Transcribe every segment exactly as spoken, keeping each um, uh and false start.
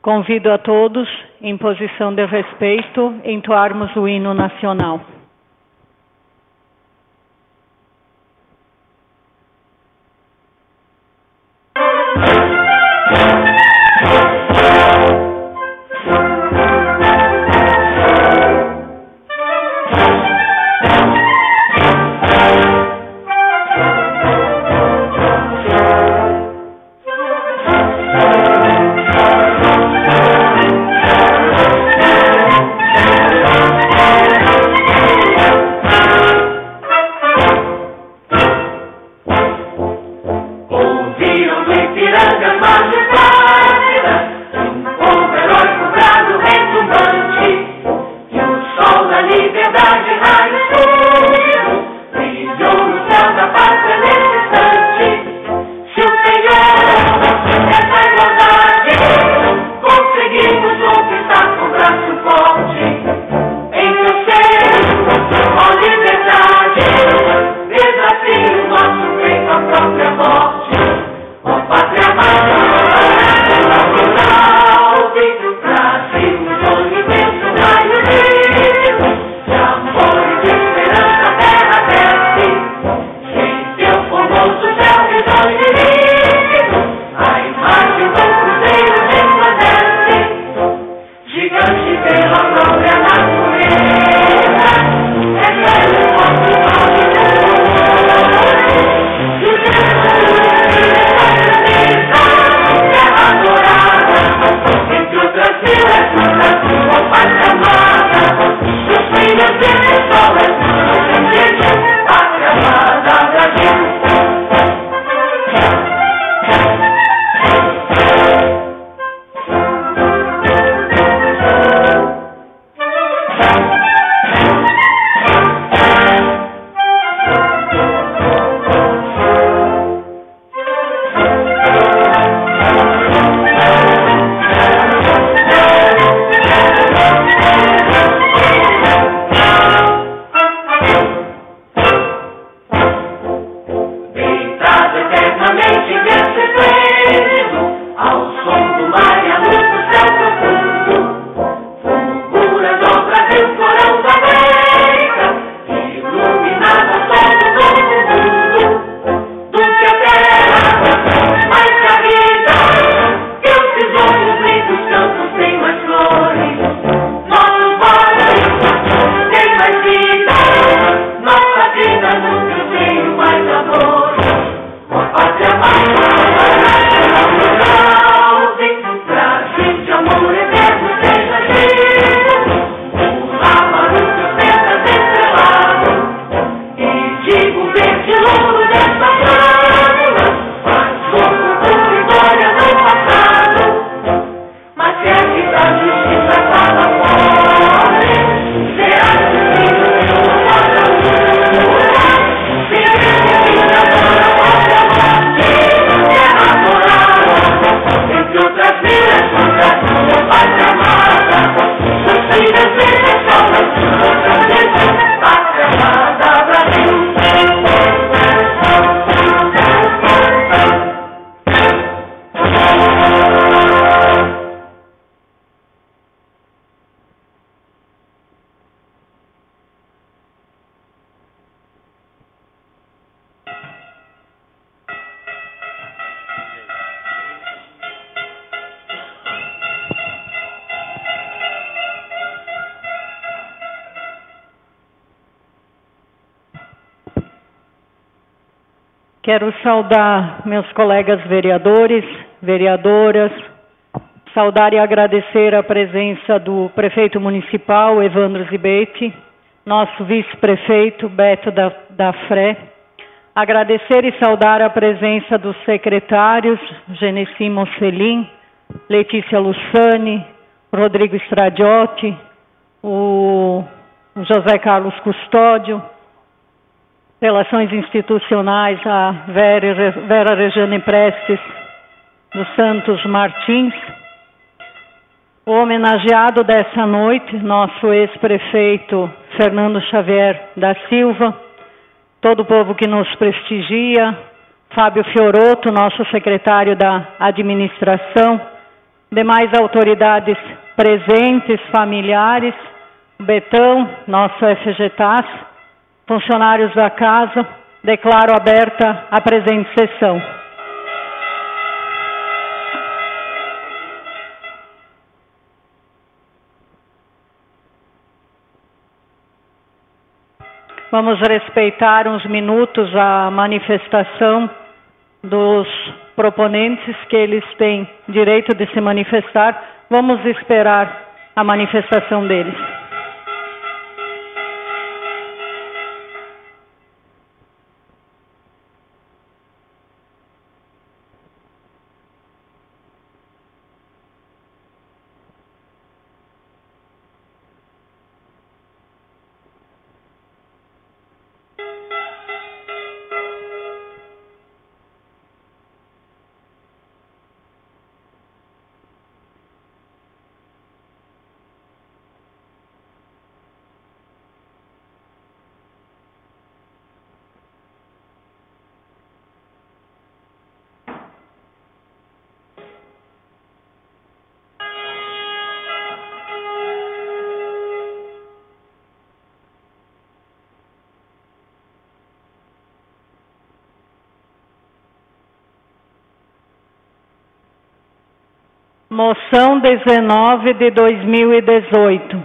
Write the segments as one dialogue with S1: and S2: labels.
S1: Convido a todos, em posição de respeito, entoarmos o hino nacional. Quero saudar meus colegas vereadores, vereadoras, saudar e agradecer a presença do prefeito municipal, Evandro Zibete, nosso vice-prefeito, Beto da, da Fré, agradecer e saudar a presença dos secretários, Genesi Mocelin, Letícia Lussani, Rodrigo Stradiotti, o José Carlos Custódio, Relações Institucionais, a Vera, Vera Regiane Prestes dos Santos Martins, o homenageado dessa noite, nosso ex-prefeito Fernando Xavier da Silva, todo o povo que nos prestigia, Fábio Fioroto, nosso secretário da Administração, demais autoridades presentes, familiares, Betão, nosso F G T A S, funcionários da casa, declaro aberta a presente sessão. Vamos respeitar uns minutos a manifestação dos proponentes, que eles têm direito de se manifestar. Vamos esperar a manifestação deles. Moção dezenove de dois mil e dezoito.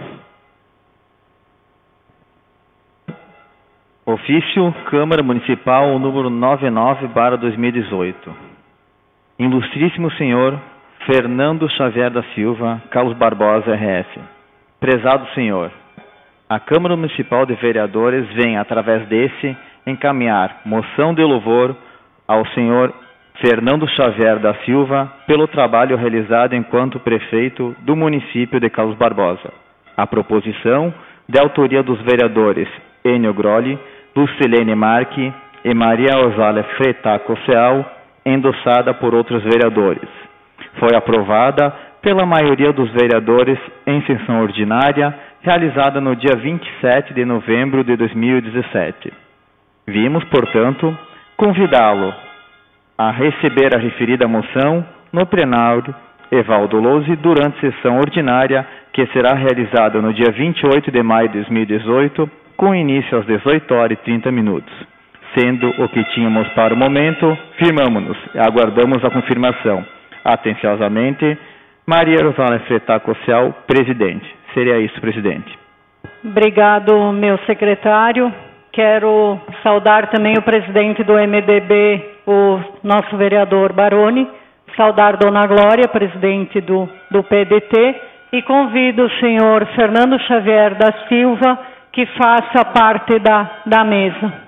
S2: Ofício Câmara Municipal número noventa e nove barra dois mil e dezoito. Ilustríssimo Senhor Fernando Xavier da Silva, Carlos Barbosa, R S. Prezado Senhor, a Câmara Municipal de Vereadores vem, através desse, encaminhar moção de louvor ao Senhor Fernando Xavier da Silva pelo trabalho realizado enquanto prefeito do município de Carlos Barbosa. A proposição, de autoria dos vereadores Enio Grolli, Lucilene Marque e Maria Osália Fretaco Seal, endossada por outros vereadores. Foi aprovada pela maioria dos vereadores em sessão ordinária, realizada no dia vinte e sete de novembro de dois mil e dezessete. Vimos, portanto, convidá-lo a receber a referida moção no plenário Evaldo Lousi durante sessão ordinária, que será realizada no dia vinte e oito de maio de dois mil e dezoito, com início às dezoito horas e trinta minutos. Sendo o que tínhamos para o momento, firmamo-nos e aguardamos a confirmação. Atenciosamente, Maria Rosália Fretaco Seal, presidente. Seria isso, presidente.
S1: Obrigado, meu secretário. Quero saudar também o presidente do M D B, o nosso vereador Baroni, saudar Dona Glória, presidente do, do P D T, e convido o senhor Fernando Xavier da Silva, que faça parte da, da mesa.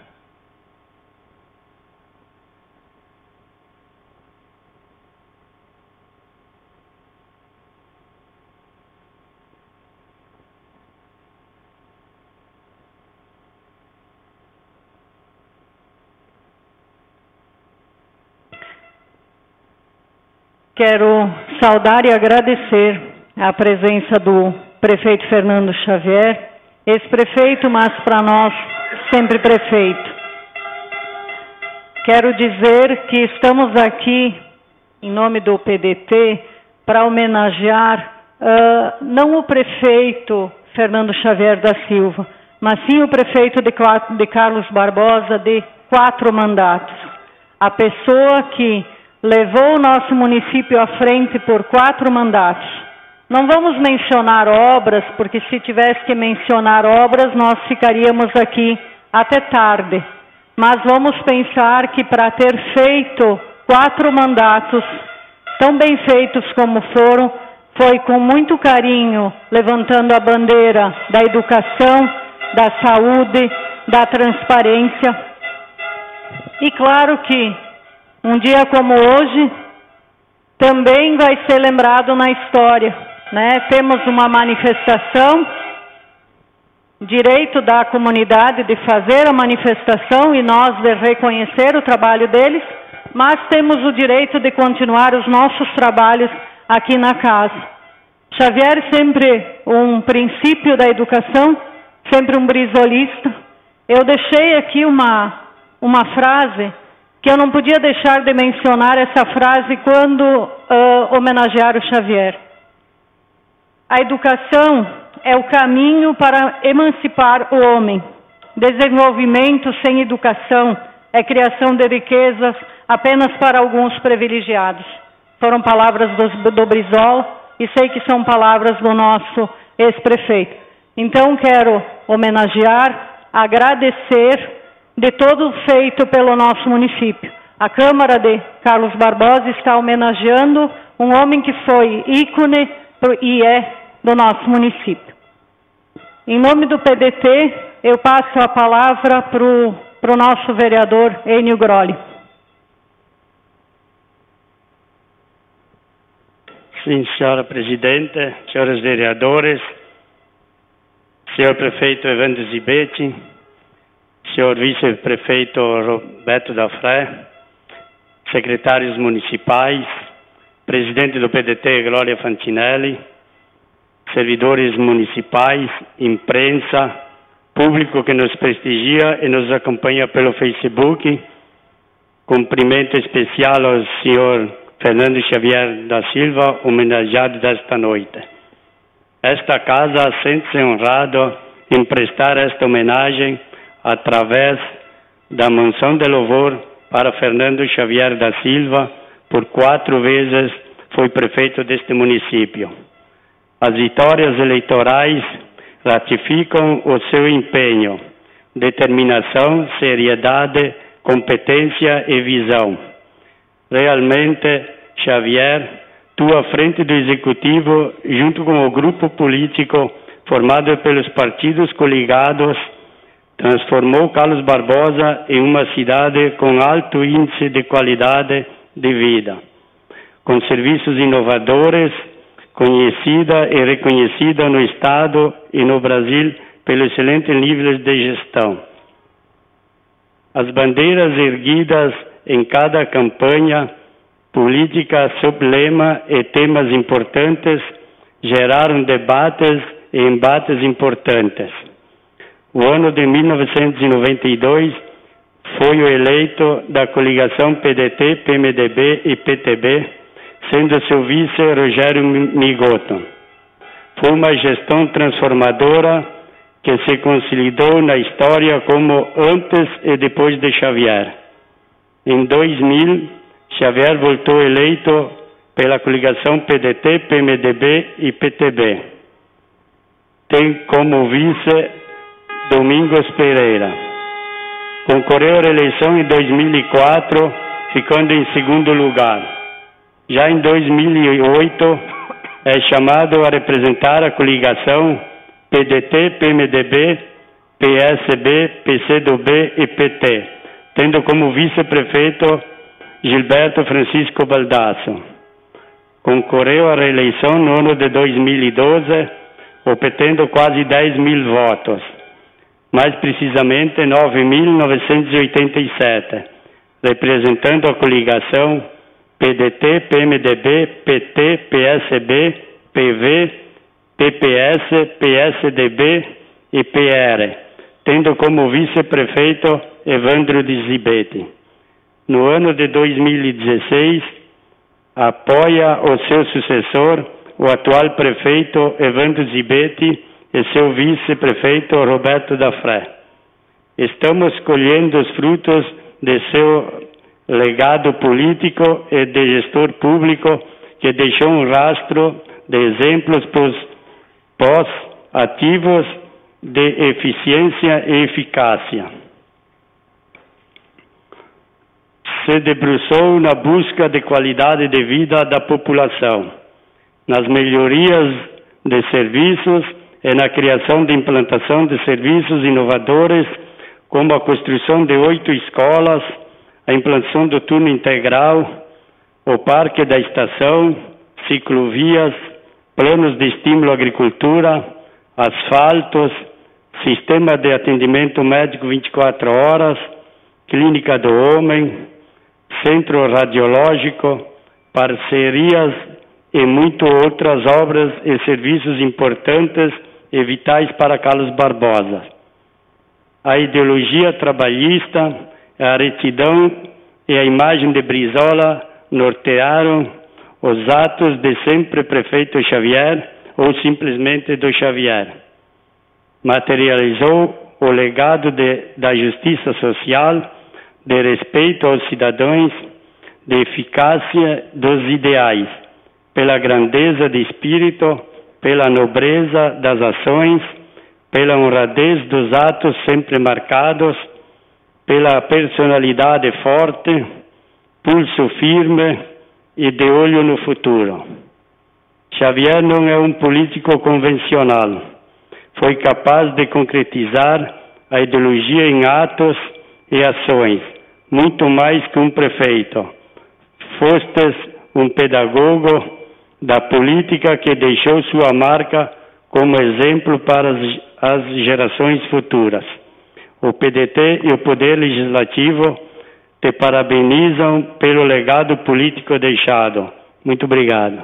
S1: Quero saudar e agradecer a presença do prefeito Fernando Xavier, ex-prefeito, mas para nós sempre prefeito. Quero dizer que estamos aqui, em nome do P D T, para homenagear uh, não o prefeito Fernando Xavier da Silva, mas sim o prefeito de, de Carlos Barbosa de quatro mandatos. A pessoa que levou o nosso município à frente por quatro mandatos. Não vamos mencionar obras, porque se tivesse que mencionar obras, nós ficaríamos aqui até tarde. Mas vamos pensar que para ter feito quatro mandatos, tão bem feitos como foram, foi com muito carinho, levantando a bandeira da educação, da saúde, da transparência. E claro que um dia como hoje também vai ser lembrado na história, né? Temos uma manifestação, direito da comunidade de fazer a manifestação e nós de reconhecer o trabalho deles, mas temos o direito de continuar os nossos trabalhos aqui na casa. Xavier sempre um princípio da educação, sempre um brisolista. Eu deixei aqui uma, uma frase que eu não podia deixar de mencionar essa frase quando uh, homenagear o Xavier. A educação é o caminho para emancipar o homem. Desenvolvimento sem educação é criação de riquezas apenas para alguns privilegiados. Foram palavras do, do Brizola e sei que são palavras do nosso ex-prefeito. Então quero homenagear, agradecer de todo feito pelo nosso município. A Câmara de Carlos Barbosa está homenageando um homem que foi ícone e é do nosso município. Em nome do P D T, eu passo a palavra para o nosso vereador Enio Grolli.
S3: Sim, senhora presidente, senhores vereadores, senhor prefeito Evandro Zibete, senhor vice-prefeito Roberto da Fré, secretários municipais, presidente do P D T Glória Fantinelli, servidores municipais, imprensa, público que nos prestigia e nos acompanha pelo Facebook. Cumprimento especial ao senhor Fernando Xavier da Silva, homenageado desta noite. Esta casa sente-se honrado em prestar esta homenagem através da mansão de louvor para Fernando Xavier da Silva, por quatro vezes foi prefeito deste município. As vitórias eleitorais ratificam o seu empenho, determinação, seriedade, competência e visão. Realmente, Xavier, tu à frente do Executivo, junto com o grupo político formado pelos partidos coligados, transformou Carlos Barbosa em uma cidade com alto índice de qualidade de vida, com serviços inovadores, conhecida e reconhecida no Estado e no Brasil pelos excelentes níveis de gestão. As bandeiras erguidas em cada campanha política sob lema e temas importantes geraram debates e embates importantes. O ano de mil novecentos e noventa e dois foi o eleito da coligação P D T, P M D B e P T B, sendo seu vice Rogério Migoto. Foi uma gestão transformadora que se consolidou na história como antes e depois de Xavier. Em dois mil, Xavier voltou eleito pela coligação P D T, P M D B e P T B. Tem como vice Domingos Pereira. Concorreu à reeleição em dois mil e quatro, ficando em segundo lugar. Já em dois mil e oito, é chamado a representar a coligação P D T, P M D B, P S B, P C do B e P T, tendo como vice-prefeito Gilberto Francisco Baldasso. Concorreu à reeleição no ano de dois mil e doze, obtendo quase dez mil votos, mais precisamente nove mil novecentos e oitenta e sete, representando a coligação P D T, P M D B, P T, P S B, P V, P P S, P S D B e P R, tendo como vice-prefeito Evandro de Zibete. No ano de dois mil e dezesseis, apoia o seu sucessor, o atual prefeito Evandro Zibete, e seu vice-prefeito Roberto da Fré. Estamos colhendo os frutos de seu legado político e de gestor público que deixou um rastro de exemplos pós-ativos de eficiência e eficácia. Se debruçou na busca de qualidade de vida da população, nas melhorias de serviços e na criação de implantação de serviços inovadores, como a construção de oito escolas, a implantação do turno integral, o parque da estação, ciclovias, planos de estímulo à agricultura, asfaltos, sistema de atendimento médico vinte e quatro horas, clínica do homem, centro radiológico, parcerias e muitas outras obras e serviços importantes e vitais para Carlos Barbosa. A ideologia trabalhista, a retidão e a imagem de Brizola nortearam os atos de sempre prefeito Xavier ou simplesmente do Xavier. Materializou o legado de, da justiça social, de respeito aos cidadãos, de eficácia dos ideais, pela grandeza de espírito, pela nobreza das ações, pela honradez dos atos sempre marcados, pela personalidade forte, pulso firme e de olho no futuro. Xavier não é um político convencional. Foi capaz de concretizar a ideologia em atos e ações, muito mais que um prefeito. Fostes um pedagogo da política que deixou sua marca como exemplo para as, as gerações futuras. O P D T e o Poder Legislativo te parabenizam pelo legado político deixado. Muito obrigado.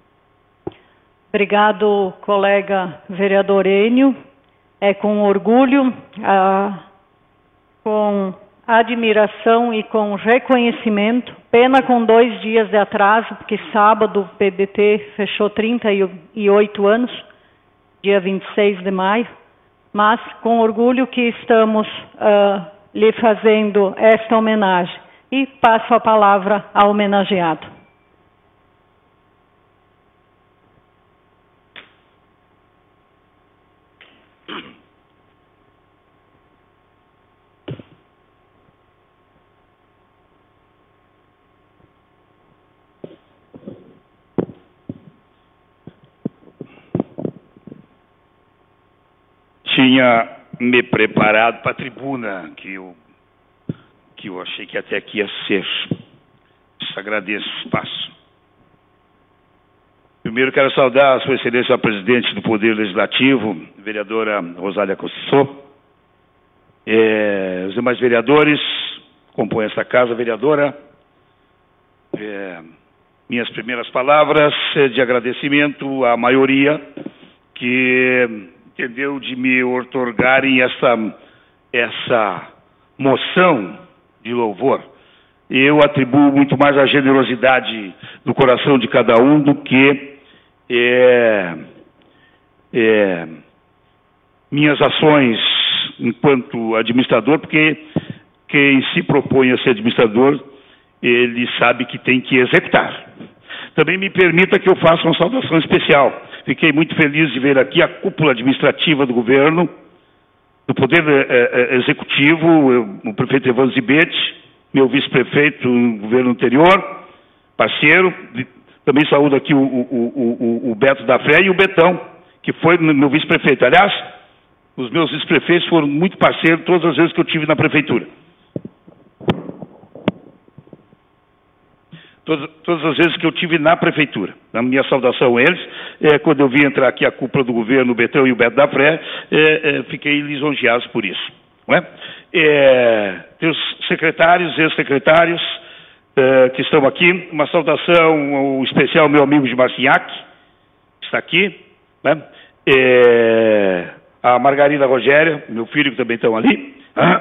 S1: Obrigado, colega vereador Enio. É com orgulho, ah, com admiração e com reconhecimento, pena com dois dias de atraso, porque sábado o P D T fechou trinta e oito anos, dia vinte e seis de maio, mas com orgulho que estamos ah, lhe fazendo esta homenagem. E passo a palavra ao homenageado.
S4: Tinha me preparado para a tribuna, que eu, que eu achei que até aqui ia ser. Agradeço o espaço. Primeiro quero saudar a Sua Excelência a Presidente do Poder Legislativo, vereadora Rosália Cossô, é, os demais vereadores que compõem esta casa, vereadora. É, minhas primeiras palavras de agradecimento à maioria que entendeu de me outorgarem essa, essa moção de louvor. Eu atribuo muito mais a generosidade do coração de cada um do que é, é, minhas ações enquanto administrador, porque quem se propõe a ser administrador, ele sabe que tem que executar. Também me permita que eu faça uma saudação especial. Fiquei muito feliz de ver aqui a cúpula administrativa do governo, do Poder eh, Executivo, eu, o prefeito Evandro Zibete, meu vice-prefeito no governo anterior, parceiro. Também saúdo aqui o, o, o, o Beto da Fé e o Betão, que foi meu vice-prefeito. Aliás, os meus vice-prefeitos foram muito parceiros todas as vezes que eu tive na prefeitura. Todas, todas as vezes que eu tive na prefeitura. Na minha saudação a eles, é, quando eu vi entrar aqui a cúpula do governo, o Betão e o Beto da Fé, é, é, fiquei lisonjeado por isso. Não é? É, tem os secretários e ex-secretários é, que estão aqui. Uma saudação especial ao meu amigo de Marcinhac, que está aqui. Né? É, a Margarida Rogéria, meu filho, que também estão ali.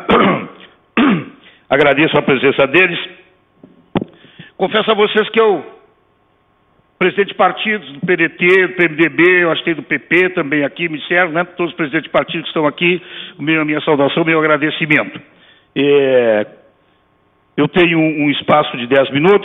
S4: Agradeço a presença deles. Confesso a vocês que eu, presidente de partidos do P D T, do P M D B, eu acho que tem do P P também aqui, me serve, né? Todos os presidentes de partidos que estão aqui, a minha saudação, meu agradecimento. É, eu tenho um, um espaço de dez minutos.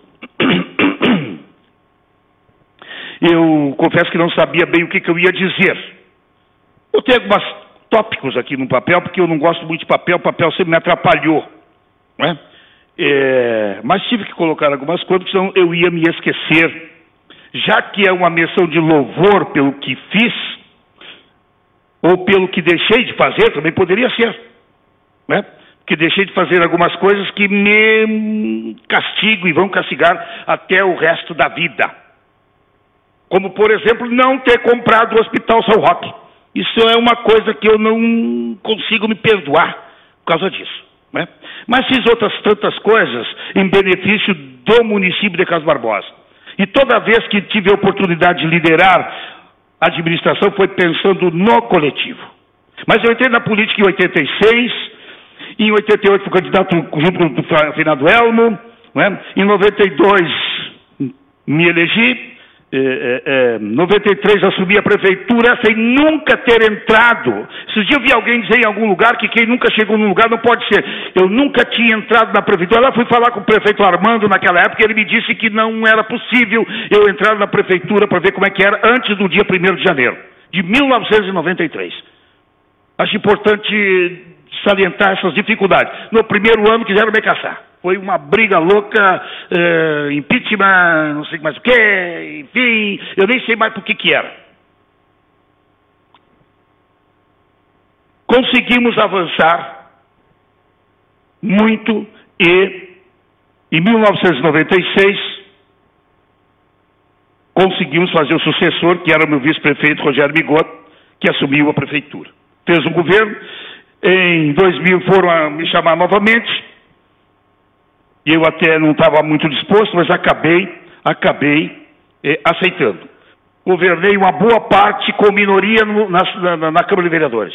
S4: Eu confesso que não sabia bem o que, que eu ia dizer. Eu tenho alguns tópicos aqui no papel, porque eu não gosto muito de papel, o papel sempre me atrapalhou, não é? É, mas tive que colocar algumas coisas, porque senão eu ia me esquecer. Já que é uma menção de louvor pelo que fiz, ou pelo que deixei de fazer, também poderia ser. Né? Porque deixei de fazer algumas coisas que me castigo e vão castigar até o resto da vida. Como, por exemplo, não ter comprado o Hospital São Roque. Isso é uma coisa que eu não consigo me perdoar por causa disso. Né? Mas fiz outras tantas coisas em benefício do município de Carlos Barbosa. E toda vez que tive a oportunidade de liderar a administração foi pensando no coletivo. Mas eu entrei na política em oitenta e seis Em oitenta e oito fui candidato junto com o Fernando Elmo, não é? Em noventa e dois me elegi, em noventa e três assumi a prefeitura sem nunca ter entrado. Esses dias eu vi alguém dizer em algum lugar que quem nunca chegou num lugar não pode ser. Eu nunca tinha entrado na prefeitura. Lá fui falar com o prefeito Armando naquela época e ele me disse que não era possível eu entrar na prefeitura para ver como é que era antes do dia primeiro de janeiro de mil novecentos e noventa e três. Acho importante salientar essas dificuldades. No primeiro ano quiseram me caçar. Foi uma briga louca, uh, impeachment, não sei mais o que, enfim, eu nem sei mais por que que era. Conseguimos avançar muito e, em mil novecentos e noventa e seis, conseguimos fazer o sucessor, que era o meu vice-prefeito Rogério Migot, que assumiu a prefeitura. Fez um governo, em dois mil foram a me chamar novamente, e eu até não estava muito disposto, mas acabei, acabei eh, aceitando. Governei uma boa parte com minoria no, na, na, na Câmara de Vereadores.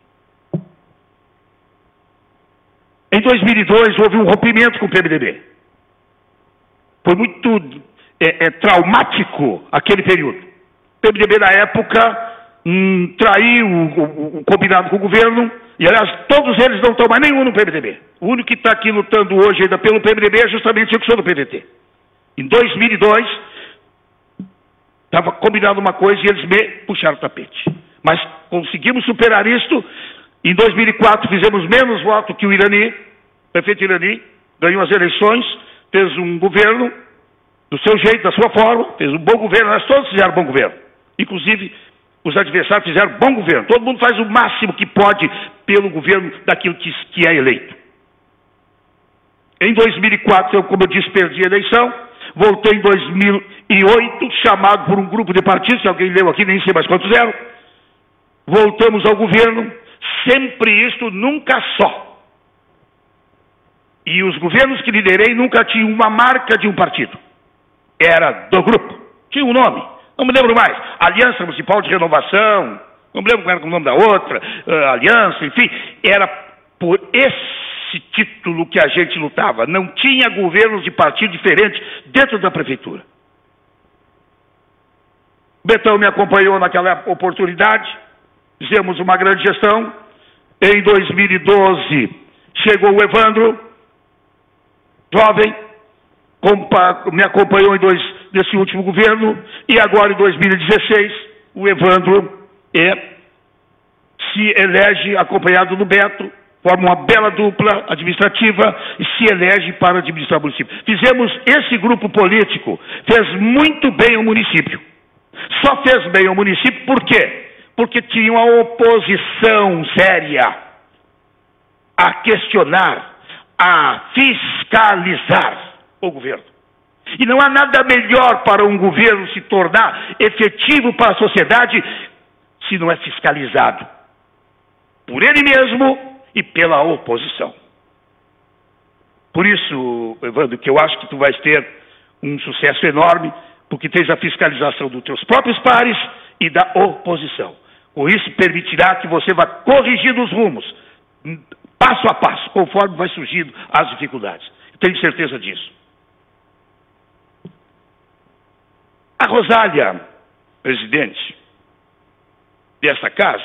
S4: Em dois mil e dois houve um rompimento com o P M D B. Foi muito é, é, traumático aquele período. O P M D B na época hum, traiu o, o, o combinado com o governo. E, aliás, todos eles não estão mais nenhum no P M D B. O único que está aqui lutando hoje ainda pelo P M D B é justamente eu que sou do P D T. Em dois mil e dois, estava combinado uma coisa e eles me puxaram o tapete. Mas conseguimos superar isto. Em dois mil e quatro fizemos menos votos que o Irani, o prefeito Irani, ganhou as eleições, fez um governo do seu jeito, da sua forma, fez um bom governo, nós todos fizeram bom governo. Inclusive, os adversários fizeram bom governo. Todo mundo faz o máximo que pode pelo governo daquilo que, que é eleito. Em dois mil e quatro, eu, como eu disse, perdi a eleição. Voltei em dois mil e oito, chamado por um grupo de partidos, que alguém leu aqui, nem sei mais quantos eram. Voltamos ao governo, sempre isto, nunca só. E os governos que liderei nunca tinham uma marca de um partido. Era do grupo. Tinha um nome. Não me lembro mais. Aliança Municipal de Renovação, não me lembro qual era o nome da outra, uh, Aliança, enfim. Era por esse título que a gente lutava. Não tinha governos de partido diferentes dentro da prefeitura. Betão me acompanhou naquela oportunidade, fizemos uma grande gestão. Em dois mil e doze chegou o Evandro, jovem, me acompanhou em dois nesse último governo, e agora em dois mil e dezesseis, o Evandro é, se elege acompanhado do Beto, forma uma bela dupla administrativa e se elege para administrar o município. Fizemos esse grupo político, fez muito bem ao município. Só fez bem ao município por quê? Porque tinha uma oposição séria a questionar, a fiscalizar o governo. E não há nada melhor para um governo se tornar efetivo para a sociedade se não é fiscalizado por ele mesmo e pela oposição. Por isso, Evandro, que eu acho que tu vais ter um sucesso enorme, porque tens a fiscalização dos teus próprios pares e da oposição. Com isso, permitirá que você vá corrigindo os rumos, passo a passo, conforme vai surgindo as dificuldades. Tenho certeza disso. A Rosália, presidente dessa casa,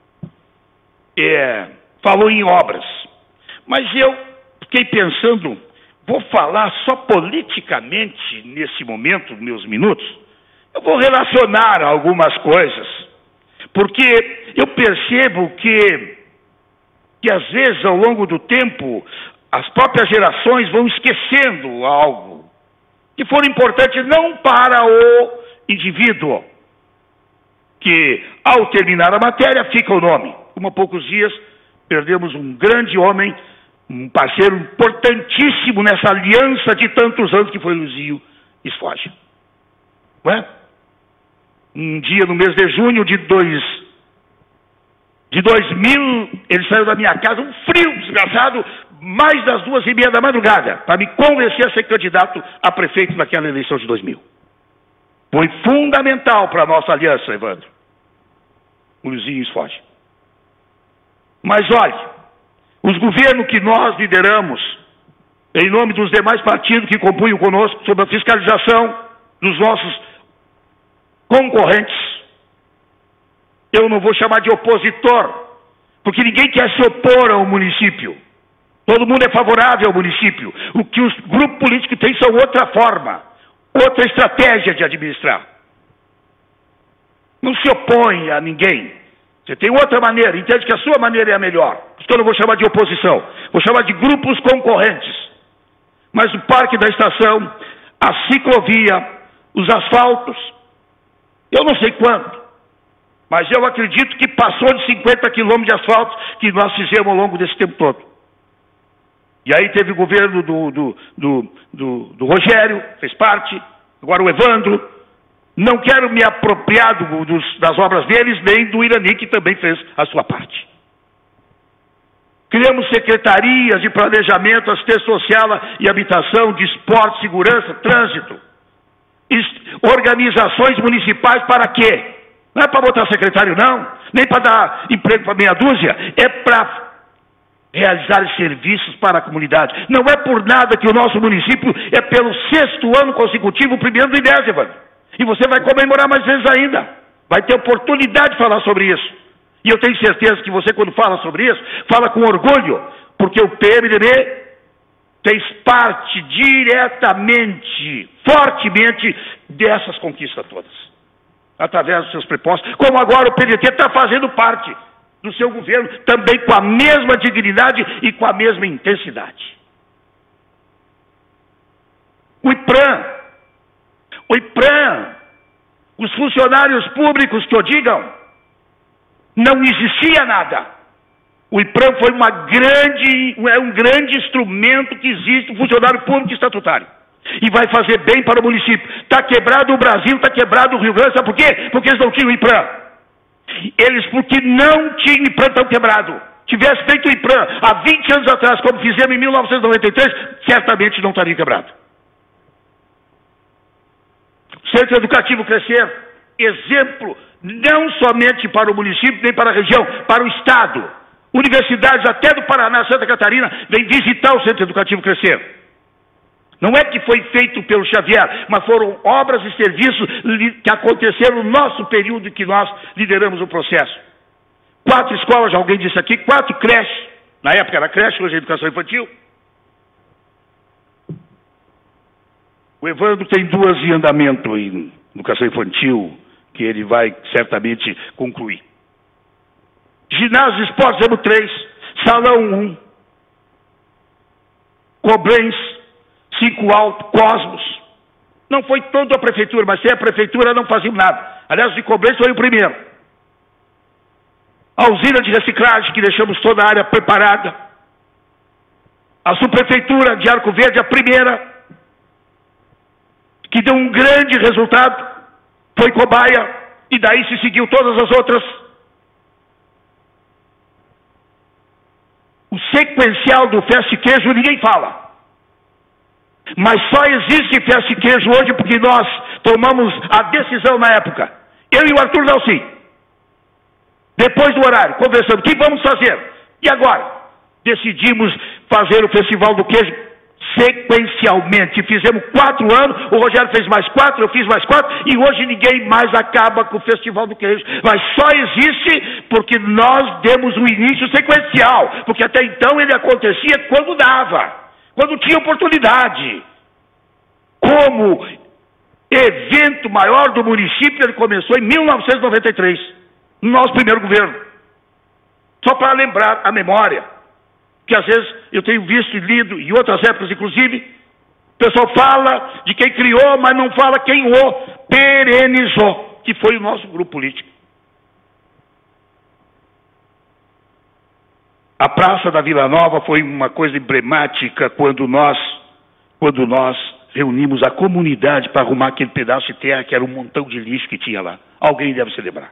S4: é, falou em obras, mas eu fiquei pensando, vou falar só politicamente nesse momento, meus minutos, eu vou relacionar algumas coisas, porque eu percebo que, que às vezes ao longo do tempo, as próprias gerações vão esquecendo algo que foram importantes não para o indivíduo, que ao terminar a matéria fica o nome. Como há poucos dias perdemos um grande homem, um parceiro importantíssimo nessa aliança de tantos anos que foi Luzio Esfoge. Não é? Um dia no mês de junho de, dois, de dois mil, ele saiu da minha casa, um frio desgraçado, mais das duas e meia da madrugada, para me convencer a ser candidato a prefeito naquela eleição de dois mil. Foi fundamental para a nossa aliança, Evandro. O Luizinho Esfoge. Mas olhe, Os governos que nós lideramos, em nome dos demais partidos que compunham conosco, sobre a fiscalização dos nossos concorrentes, eu não vou chamar de opositor, porque ninguém quer se opor ao município. Todo mundo é favorável ao município. O que os grupos políticos têm são outra forma, outra estratégia de administrar. Não se opõe a ninguém. Você tem outra maneira, entende que a sua maneira é a melhor. Por isso que eu não vou chamar de oposição, vou chamar de grupos concorrentes. Mas o Parque da Estação, a ciclovia, os asfaltos, eu não sei quanto, mas eu acredito que passou de cinquenta quilômetros de asfalto que nós fizemos ao longo desse tempo todo. E aí teve o governo do, do, do, do, do Rogério, fez parte, agora o Evandro. Não quero me apropriar do, dos, das obras deles, nem do Irani, que também fez a sua parte. Criamos secretarias de planejamento, assistência social e habitação, de esporte, segurança, trânsito. Organizações municipais para quê? Não é para botar secretário, não, nem para dar emprego para meia dúzia, é para realizar serviços para a comunidade. Não é por nada que o nosso município é pelo sexto ano consecutivo o primeiro do INES, Evandro. E você vai comemorar mais vezes ainda. Vai ter oportunidade de falar sobre isso. E eu tenho certeza que você, quando fala sobre isso, fala com orgulho, porque o P M D B fez parte diretamente, fortemente, dessas conquistas todas. Através dos seus prepostos, como agora o P D T está fazendo parte do seu governo, também com a mesma dignidade e com a mesma intensidade. O IPRAM, o IPRAM, os funcionários públicos que o digam, não existia nada. O IPRAM foi uma grande, é um grande instrumento que existe, o funcionário público estatutário. E vai fazer bem para o município. Está quebrado o Brasil, está quebrado o Rio Grande, sabe por quê? Porque eles não tinham IPRAM. Eles, porque não tinham IPRAM, estão quebrados. Tivesse feito o IPRAM há vinte anos atrás, como fizemos em mil novecentos e noventa e três, certamente não estaria quebrado. Centro Educativo Crescer, exemplo, não somente para o município, nem para a região, para o Estado. Universidades até do Paraná, Santa Catarina, vêm visitar o Centro Educativo Crescer. Não é que foi feito pelo Xavier, mas foram obras e serviços que aconteceram no nosso período em que nós lideramos o processo. Quatro escolas, já alguém disse aqui, quatro creches. Na época era creche, hoje é educação infantil. O Evandro tem duas em andamento em educação infantil, que ele vai certamente concluir. Ginásio de esportes, temos três. Salão um. Coblenz, Cinco Alto, Cosmos. Não foi toda a prefeitura, mas sem a prefeitura não fazíamos nada. Aliás, o de Coblenz foi o primeiro. A usina de reciclagem, que deixamos toda a área preparada. A subprefeitura de Arco Verde, a primeira, que deu um grande resultado, foi cobaia, e daí se seguiu todas as outras. O sequencial do Festa e Queijo ninguém fala. Mas só existe Festa e Queijo hoje porque nós tomamos a decisão na época. Eu e o Arthur Dalcin. Depois do horário, conversando, o que vamos fazer? E agora? Decidimos fazer o Festival do Queijo sequencialmente. Fizemos quatro anos, o Rogério fez mais quatro, eu fiz mais quatro, e hoje ninguém mais acaba com o Festival do Queijo. Mas só existe porque nós demos um início sequencial, porque até então ele acontecia quando dava, quando tinha oportunidade. Como evento maior do município, ele começou em mil novecentos e noventa e três, no nosso primeiro governo. Só para lembrar a memória, que às vezes eu tenho visto e lido, em outras épocas inclusive, o pessoal fala de quem criou, mas não fala quem o perenizou, que foi o nosso grupo político. A Praça da Vila Nova foi uma coisa emblemática quando nós, quando nós reunimos a comunidade para arrumar aquele pedaço de terra que era um montão de lixo que tinha lá. Alguém deve se lembrar.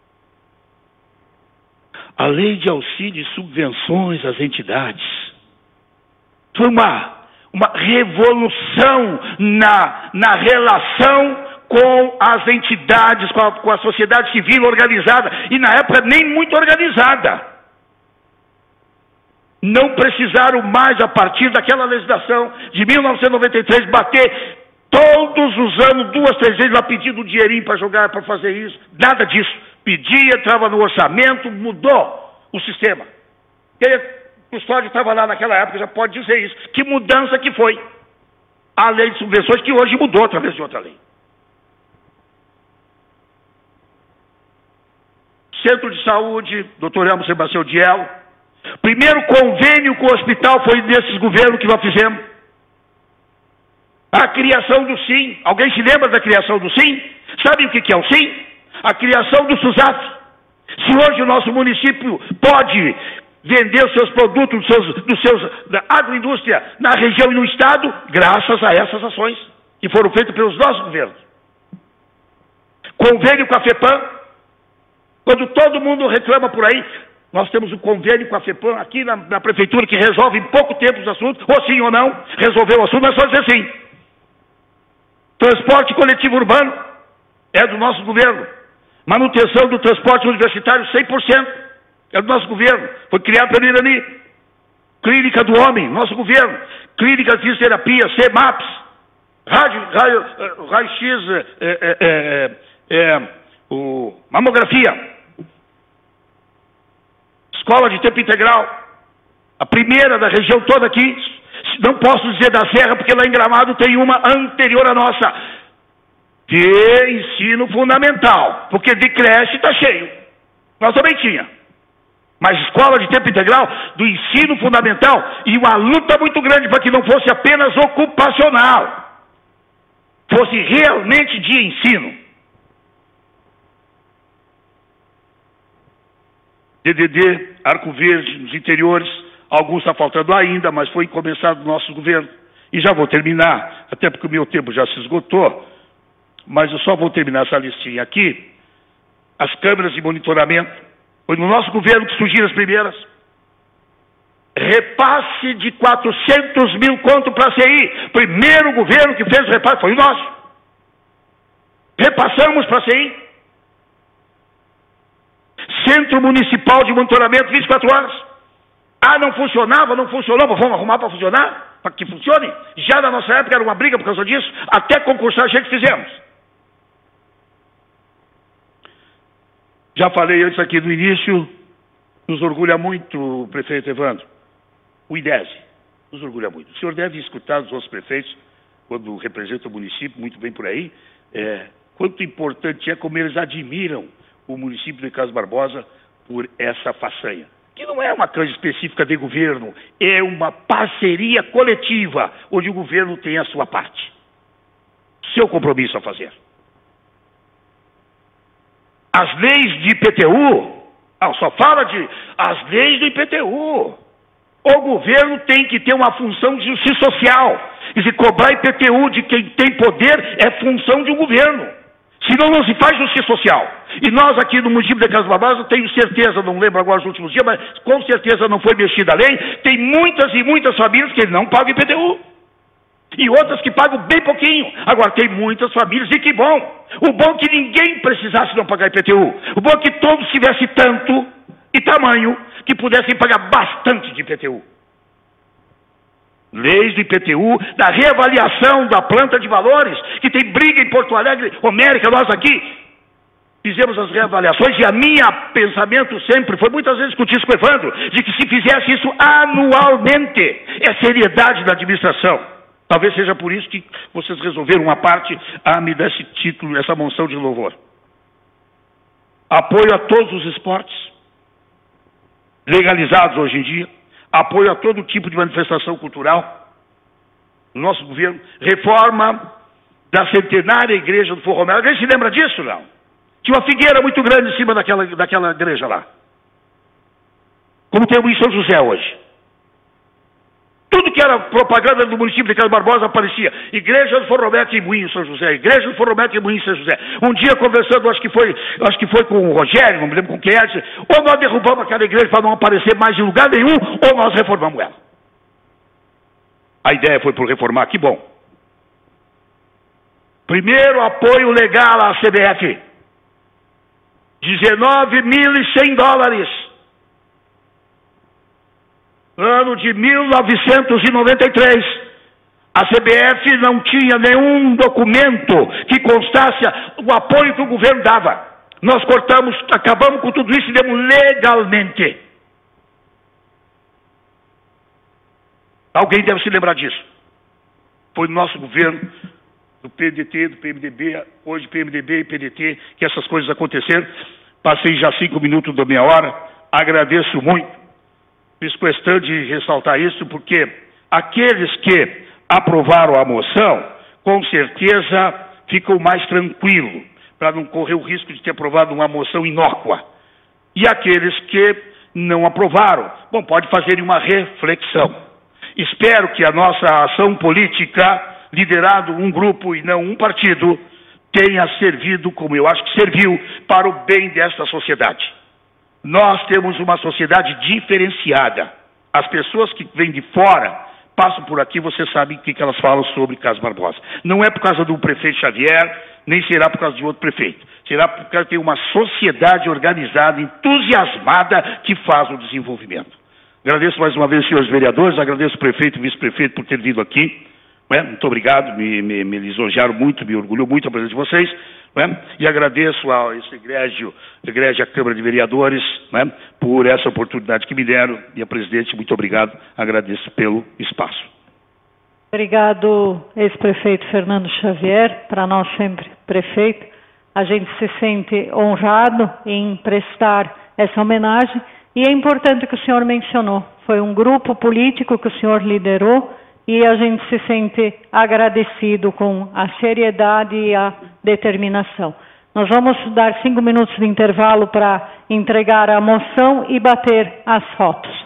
S4: A lei de auxílio e subvenções às entidades foi uma, uma revolução na, na relação com as entidades, com a, com a sociedade civil organizada, e na época nem muito organizada. não precisaram mais, a partir daquela legislação de mil novecentos e noventa e três, bater todos os anos, duas, três vezes, lá pedindo um dinheirinho para jogar, para fazer isso. Nada disso. Pedia, entrava no orçamento, mudou o sistema. E aí, o Custódio estava lá naquela época, já pode dizer isso. Que mudança que foi a lei de subvenções, que hoje mudou através de outra lei. Centro de Saúde, doutor Elmo Sebastião Diel. Primeiro convênio com o hospital foi desses governos que nós fizemos. A criação do SIM. Alguém se lembra da criação do SIM? Sabe o que é o SIM? A criação do SUSAF. Se hoje o nosso município pode vender os seus produtos, dos seus, dos seus, da agroindústria na região e no estado, graças a essas ações que foram feitas pelos nossos governos. Convênio com a FEPAM. Quando todo mundo reclama por aí, nós temos um convênio com a FEPAM aqui na, na prefeitura que resolve em pouco tempo os assuntos, ou sim ou não, resolveu o assunto, mas só dizer sim. Transporte coletivo urbano é do nosso governo. Manutenção do transporte universitário cem por cento é do nosso governo. Foi criado pelo Irani. Clínica do Homem, nosso governo. Clínica de fisioterapia, C M A P S, rádio, raio, raio-x, é, é, é, é, o, mamografia. Escola de tempo integral, a primeira da região toda aqui. Não posso dizer da Serra, porque lá em Gramado tem uma anterior à nossa, de ensino fundamental, porque de creche está cheio. Nós também tinha. Mas escola de tempo integral do ensino fundamental, e uma luta muito grande para que não fosse apenas ocupacional, fosse realmente de ensino. D D D, Arco Verde, nos interiores, alguns está faltando ainda, mas foi começado no nosso governo. E já vou terminar, até porque o meu tempo já se esgotou, mas eu só vou terminar essa listinha aqui. As câmeras de monitoramento, foi no nosso governo que surgiram as primeiras. Repasse de quatrocentos mil conto para a C I. Primeiro governo que fez o repasse foi o nosso. Repassamos para a C I. Centro Municipal de Monitoramento, vinte e quatro horas. Ah, não funcionava, não funcionou, vamos arrumar para funcionar, para que funcione. Já na nossa época era uma briga por causa disso, até concursar a gente fizemos. Já falei antes aqui no início, nos orgulha muito o prefeito Evandro, o IDESE, nos orgulha muito. O senhor deve escutar os outros prefeitos, quando representa o município, muito bem por aí, é, quanto importante é como eles admiram o município de Carlos Barbosa por essa façanha. Que não é uma coisa específica de governo, é uma parceria coletiva, onde o governo tem a sua parte, seu compromisso a fazer. As leis de I P T U, ah, só fala de as leis do I P T U. O governo tem que ter uma função de justiça social. E se cobrar I P T U de quem tem poder é função de um governo. Senão não se faz justiça social. E nós aqui no município de Carlos Barbosa, tenho certeza, não lembro agora os últimos dias, mas com certeza não foi mexida a lei, tem muitas e muitas famílias que não pagam I P T U. E outras que pagam bem pouquinho. Agora tem muitas famílias, e que bom. O bom é que ninguém precisasse não pagar I P T U. O bom é que todos tivessem tanto e tamanho que pudessem pagar bastante de I P T U. Leis do I P T U, da reavaliação da planta de valores, que tem briga em Porto Alegre, Homérica, nós aqui fizemos as reavaliações, e a minha pensamento sempre foi, muitas vezes discutir isso com o Evandro, de que se fizesse isso anualmente, é seriedade da administração. Talvez seja por isso que vocês resolveram uma parte a me dar esse título, essa moção de louvor. Apoio a todos os esportes, legalizados hoje em dia, apoio a todo tipo de manifestação cultural no nosso governo, reforma da centenária igreja do Forromero. Alguém se lembra disso, não? Tinha uma figueira muito grande em cima daquela, daquela igreja lá. Como tem em São José hoje. Tudo que era propaganda do município de Carlos Barbosa aparecia. Igreja do Forromero em Moinho, São José. Igreja do Forromero em Moinho, São José. Um dia conversando, acho que foi, acho que foi com o Rogério, não me lembro com quem é, disse, ou nós derrubamos aquela igreja para não aparecer mais em lugar nenhum, ou nós reformamos ela. A ideia foi por reformar, que bom. Primeiro apoio legal à C B F. dezenove mil e cem dólares. ano de mil novecentos e noventa e três, a C B F não tinha nenhum documento que constasse o apoio que o governo dava. Nós cortamos, acabamos com tudo isso e demos legalmente. Alguém deve se lembrar disso. Foi no nosso governo, do P D T, do P M D B, hoje P M D B e P D T, que essas coisas aconteceram. Passei já cinco minutos da minha hora, agradeço muito. Fiz questão de ressaltar isso, porque aqueles que aprovaram a moção, com certeza ficam mais tranquilos, para não correr o risco de ter aprovado uma moção inócua. E aqueles que não aprovaram, bom, pode fazer uma reflexão. Espero que a nossa ação política, liderado um grupo e não um partido, tenha servido, como eu acho que serviu, para o bem desta sociedade. Nós temos uma sociedade diferenciada. As pessoas que vêm de fora, passam por aqui, você sabe o que elas falam sobre Carlos Barbosa. Não é por causa do prefeito Xavier, nem será por causa de outro prefeito. Será por causa de ter uma sociedade organizada, entusiasmada, que faz o desenvolvimento. Agradeço mais uma vez, senhores vereadores, agradeço o prefeito e vice-prefeito por ter vindo aqui. Não é? Muito obrigado, me, me, me lisonjearam muito, me orgulhou muito a presença de vocês. Não é? E agradeço a esse egrégio, egrégio, a Câmara de Vereadores, não é? Por essa oportunidade que me deram. E a presidente, muito obrigado, agradeço pelo espaço.
S1: Obrigado, ex-prefeito Fernando Xavier, para nós sempre prefeito. A gente se sente honrado em prestar essa homenagem. E é importante o que o senhor mencionou, foi um grupo político que o senhor liderou e a gente se sente agradecido com a seriedade e a determinação. Nós vamos dar cinco minutos de intervalo para entregar a moção e bater as fotos.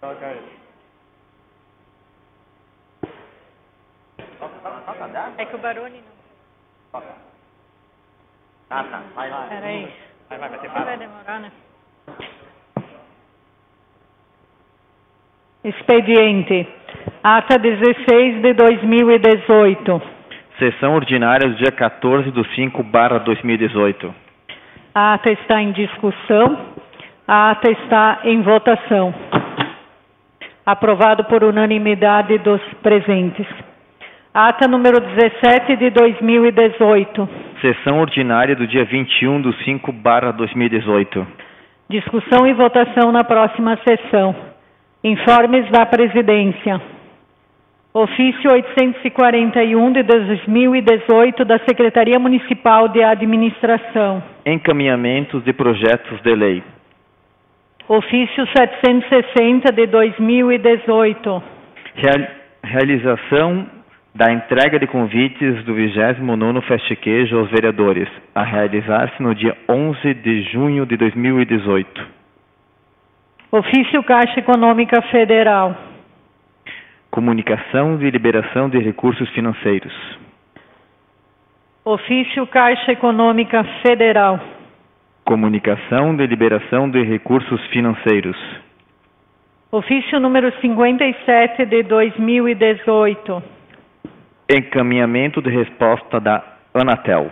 S1: É que o Baroni não...
S5: Tá, tá, vai lá.
S1: Peraí.
S5: Vai, vai, vai ter
S1: Vai demorar, né? Expediente. Ata dezesseis de dois mil e dezoito.
S2: Sessão ordinária do dia quatorze de cinco barra dois mil e dezoito.
S1: A ata está em discussão. A ata está em votação. Aprovado por unanimidade dos presentes. Ata número dezessete de dois mil e dezoito.
S2: Sessão ordinária do dia vinte e um de cinco barra dois mil e dezoito.
S1: Discussão e votação na próxima sessão. Informes da Presidência. Ofício oitocentos e quarenta e um de dois mil e dezoito da Secretaria Municipal de Administração.
S2: Encaminhamentos de projetos de lei.
S1: Ofício setecentos e sessenta de dois mil e dezoito.
S2: Real, realização da entrega de convites do vigésimo nono Festequejo aos vereadores, a realizar-se no dia onze de junho de dois mil e dezoito.
S1: Ofício Caixa Econômica Federal.
S2: Comunicação de liberação de recursos financeiros.
S1: Ofício Caixa Econômica Federal.
S2: Comunicação de liberação de recursos financeiros.
S1: Ofício número cinquenta e sete de dois mil e dezoito.
S2: Encaminhamento de resposta da Anatel.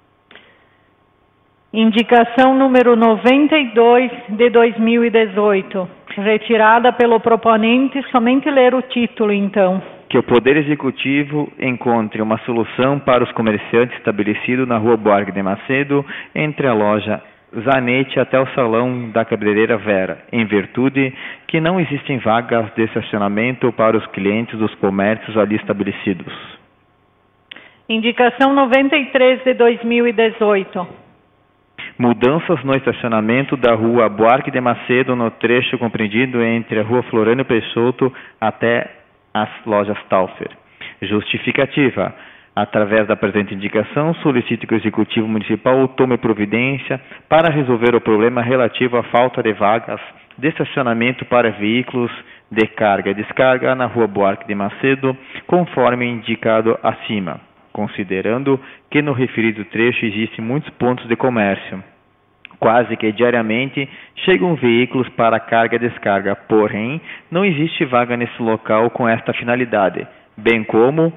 S1: Indicação número noventa e dois de dois mil e dezoito. Retirada pelo proponente, somente ler o título, então.
S2: Que o Poder Executivo encontre uma solução para os comerciantes estabelecidos na Rua Buarque de Macedo, entre a loja Zanetti até o Salão da Cabeleireira Vera, em virtude que não existem vagas de estacionamento para os clientes dos comércios ali estabelecidos.
S1: Indicação noventa e três de dois mil e dezoito.
S2: Mudanças no estacionamento da Rua Buarque de Macedo no trecho compreendido entre a Rua Floriano Peixoto até as lojas Taufer. Justificativa. Através da presente indicação, solicito que o Executivo Municipal tome providência para resolver o problema relativo à falta de vagas de estacionamento para veículos de carga e descarga na Rua Buarque de Macedo, conforme indicado acima, considerando que no referido trecho existem muitos pontos de comércio. Quase que diariamente chegam veículos para carga e descarga, porém não existe vaga nesse local com esta finalidade, bem como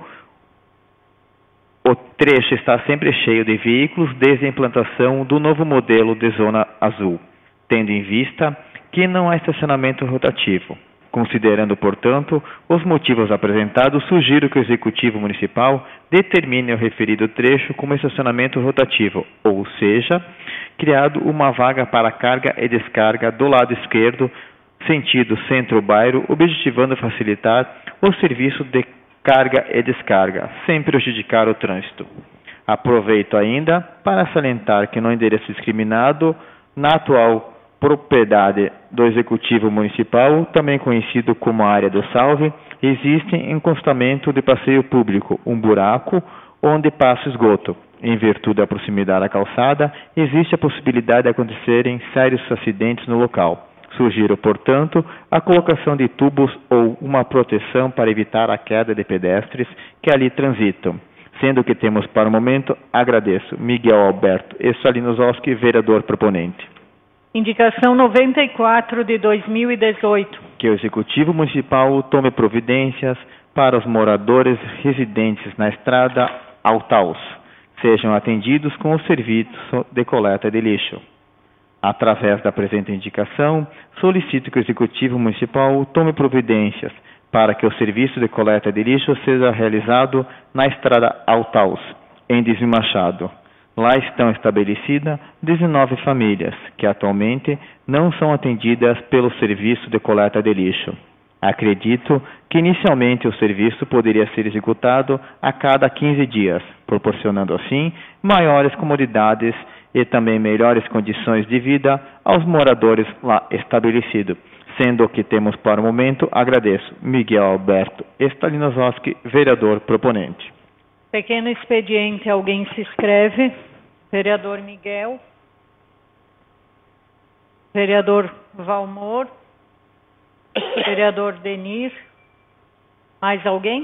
S2: o trecho está sempre cheio de veículos desde a implantação do novo modelo de zona azul, tendo em vista que não há estacionamento rotativo. Considerando, portanto, os motivos apresentados, sugiro que o Executivo Municipal determine o referido trecho como estacionamento rotativo, ou seja, criado uma vaga para carga e descarga do lado esquerdo, sentido centro-bairro, objetivando facilitar o serviço de carga e descarga, sem prejudicar o trânsito. Aproveito ainda para salientar que no endereço discriminado, na atual propriedade do Executivo Municipal, também conhecido como área do Salve, existe encostamento de passeio público, um buraco onde passa esgoto. Em virtude da proximidade da calçada, existe a possibilidade de acontecerem sérios acidentes no local. Sugiro, portanto, a colocação de tubos ou uma proteção para evitar a queda de pedestres que ali transitam. Sendo que temos para o momento, agradeço. Miguel Alberto Estalinozoski, vereador proponente.
S1: Indicação noventa e quatro de dois mil e dezoito.
S2: Que o Executivo Municipal tome providências para os moradores residentes na estrada Altaus sejam atendidos com o serviço de coleta de lixo. Através da presente indicação, solicito que o Executivo Municipal tome providências para que o serviço de coleta de lixo seja realizado na estrada Altaus, em Desvio Machado. Lá estão estabelecidas dezenove famílias, que atualmente não são atendidas pelo serviço de coleta de lixo. Acredito que inicialmente o serviço poderia ser executado a cada quinze dias, proporcionando assim maiores comodidades e também melhores condições de vida aos moradores lá estabelecidos. Sendo o que temos para o momento, agradeço. Miguel Alberto Estalinozoski, vereador proponente.
S1: Pequeno expediente, alguém se inscreve? Vereador Miguel. Vereador Valmor. Vereador Denir. Mais alguém?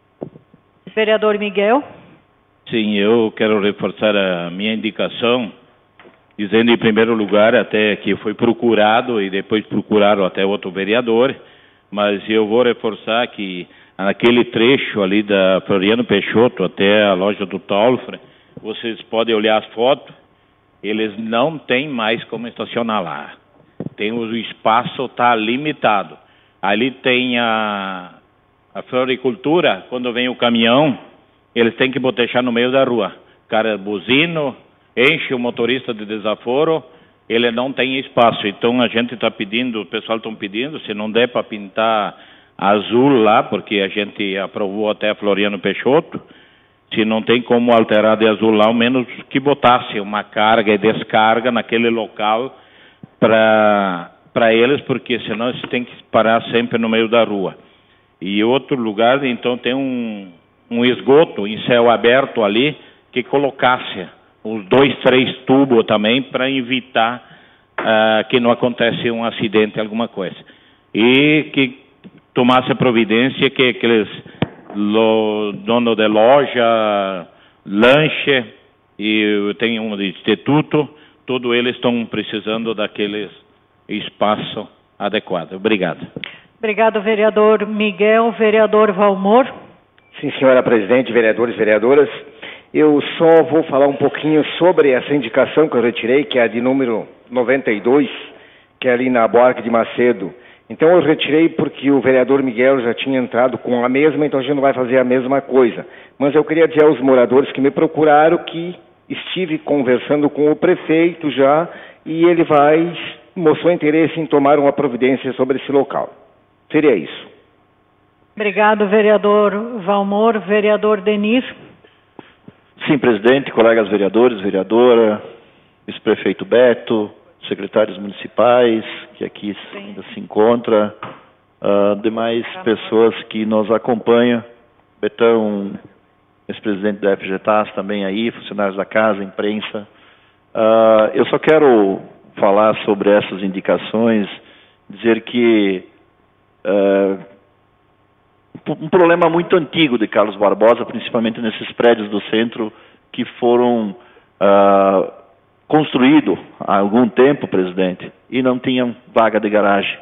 S1: Vereador Miguel.
S6: Sim, eu quero reforçar a minha indicação, dizendo em primeiro lugar até que foi procurado e depois procuraram até outro vereador, mas eu vou reforçar que naquele trecho ali da Floriano Peixoto até a loja do Taulfre, vocês podem olhar as fotos, eles não têm mais como estacionar lá. Tem, o espaço está limitado. Ali tem a, a floricultura, quando vem o caminhão, eles têm que botechar no meio da rua. Cara buzino, enche o motorista de desaforo, ele não tem espaço. Então a gente está pedindo, o pessoal está pedindo, se não der para pintar azul lá, porque a gente aprovou até a Floriano Peixoto, se não tem como alterar de azul lá, ao menos que botasse uma carga e descarga naquele local para para eles, porque senão eles têm que parar sempre no meio da rua. E outro lugar, então, tem um, um esgoto em céu aberto ali, que colocasse uns dois, três tubos também, para evitar uh, que não acontece um acidente, alguma coisa. E que tomasse a providência que aqueles lo, dono de loja, lanche, e tem um de instituto, todos eles estão precisando daqueles espaço adequado. Obrigado.
S1: Obrigado, vereador Miguel. Vereador Valmor.
S7: Sim, senhora presidente, vereadores e vereadoras. Eu só vou falar um pouquinho sobre essa indicação que eu retirei, que é a de número noventa e dois, que é ali na Buarque de Macedo. Então eu retirei porque o vereador Miguel já tinha entrado com a mesma, então a gente não vai fazer a mesma coisa. Mas eu queria dizer aos moradores que me procuraram que estive conversando com o prefeito já e ele vai... mostrou interesse em tomar uma providência sobre esse local. Seria isso.
S1: Obrigado, vereador Valmor. Vereador Denir.
S8: Sim, presidente, colegas vereadores, vereadora, vice-prefeito Beto, secretários municipais, que aqui Sim. se encontra, uh, demais tá. pessoas que nos acompanham, Betão, ex-presidente da F G T A S também aí, funcionários da casa, imprensa. Uh, eu só quero... falar sobre essas indicações, dizer que uh, um problema muito antigo de Carlos Barbosa, principalmente nesses prédios do centro que foram uh, construídos há algum tempo, presidente, e não tinham vaga de garagem.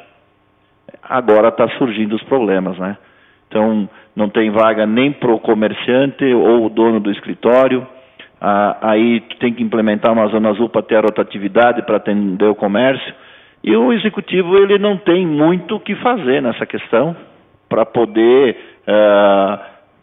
S8: Agora está surgindo os problemas, né? Então, não tem vaga nem para o comerciante ou o dono do escritório. Ah, aí tu tem que implementar uma zona azul para ter a rotatividade, para atender o comércio. E o executivo ele não tem muito o que fazer nessa questão para poder ah,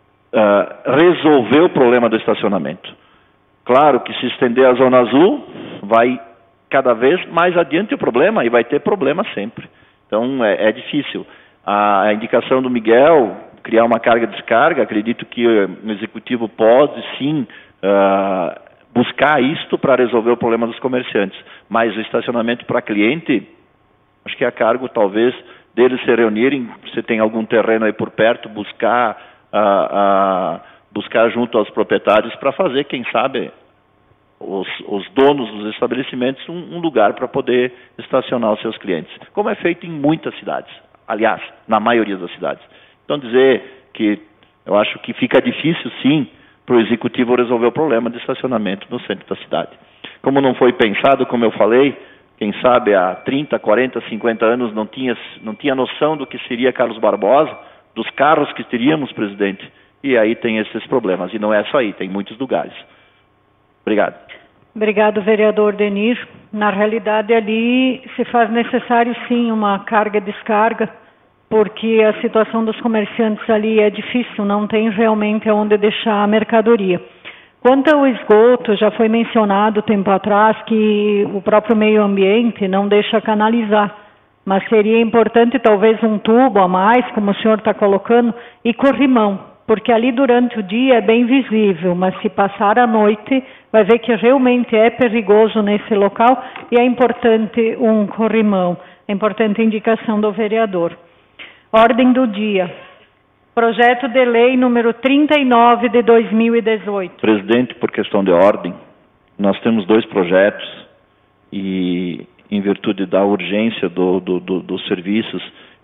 S8: ah, resolver o problema do estacionamento. Claro que se estender a zona azul, vai cada vez mais adiante o problema e vai ter problema sempre. Então é, é difícil. A, a indicação do Miguel, criar uma carga-descarga, acredito que o executivo pode sim Uh, buscar isto para resolver o problema dos comerciantes, mas o estacionamento para cliente, acho que é a cargo talvez deles se reunirem, se tem algum terreno aí por perto, buscar, uh, uh, buscar junto aos proprietários para fazer, quem sabe, os, os donos dos estabelecimentos um, um lugar para poder estacionar os seus clientes, como é feito em muitas cidades, aliás, na maioria das cidades. Então dizer que eu acho que fica difícil sim para o executivo resolver o problema de estacionamento no centro da cidade. Como não foi pensado, como eu falei, quem sabe há trinta, quarenta, cinquenta anos não tinha, não tinha noção do que seria Carlos Barbosa, dos carros que teríamos, presidente, e aí tem esses problemas. E não é só aí, tem muitos lugares. Obrigado.
S1: Obrigado, vereador Denir. Na realidade, ali se faz necessário, sim, uma carga-descarga, porque a situação dos comerciantes ali é difícil, não tem realmente onde deixar a mercadoria. Quanto ao esgoto, já foi mencionado tempo atrás que o próprio meio ambiente não deixa canalizar, mas seria importante talvez um tubo a mais, como o senhor está colocando, e corrimão, porque ali durante o dia é bem visível, mas se passar a noite, vai ver que realmente é perigoso nesse local e é importante um corrimão, é importante a indicação do vereador. Ordem do dia. Projeto de lei número trinta e nove de dois mil e dezoito.
S8: Presidente, por questão de ordem, nós temos dois projetos e, em virtude da urgência do, do, do, dos serviços,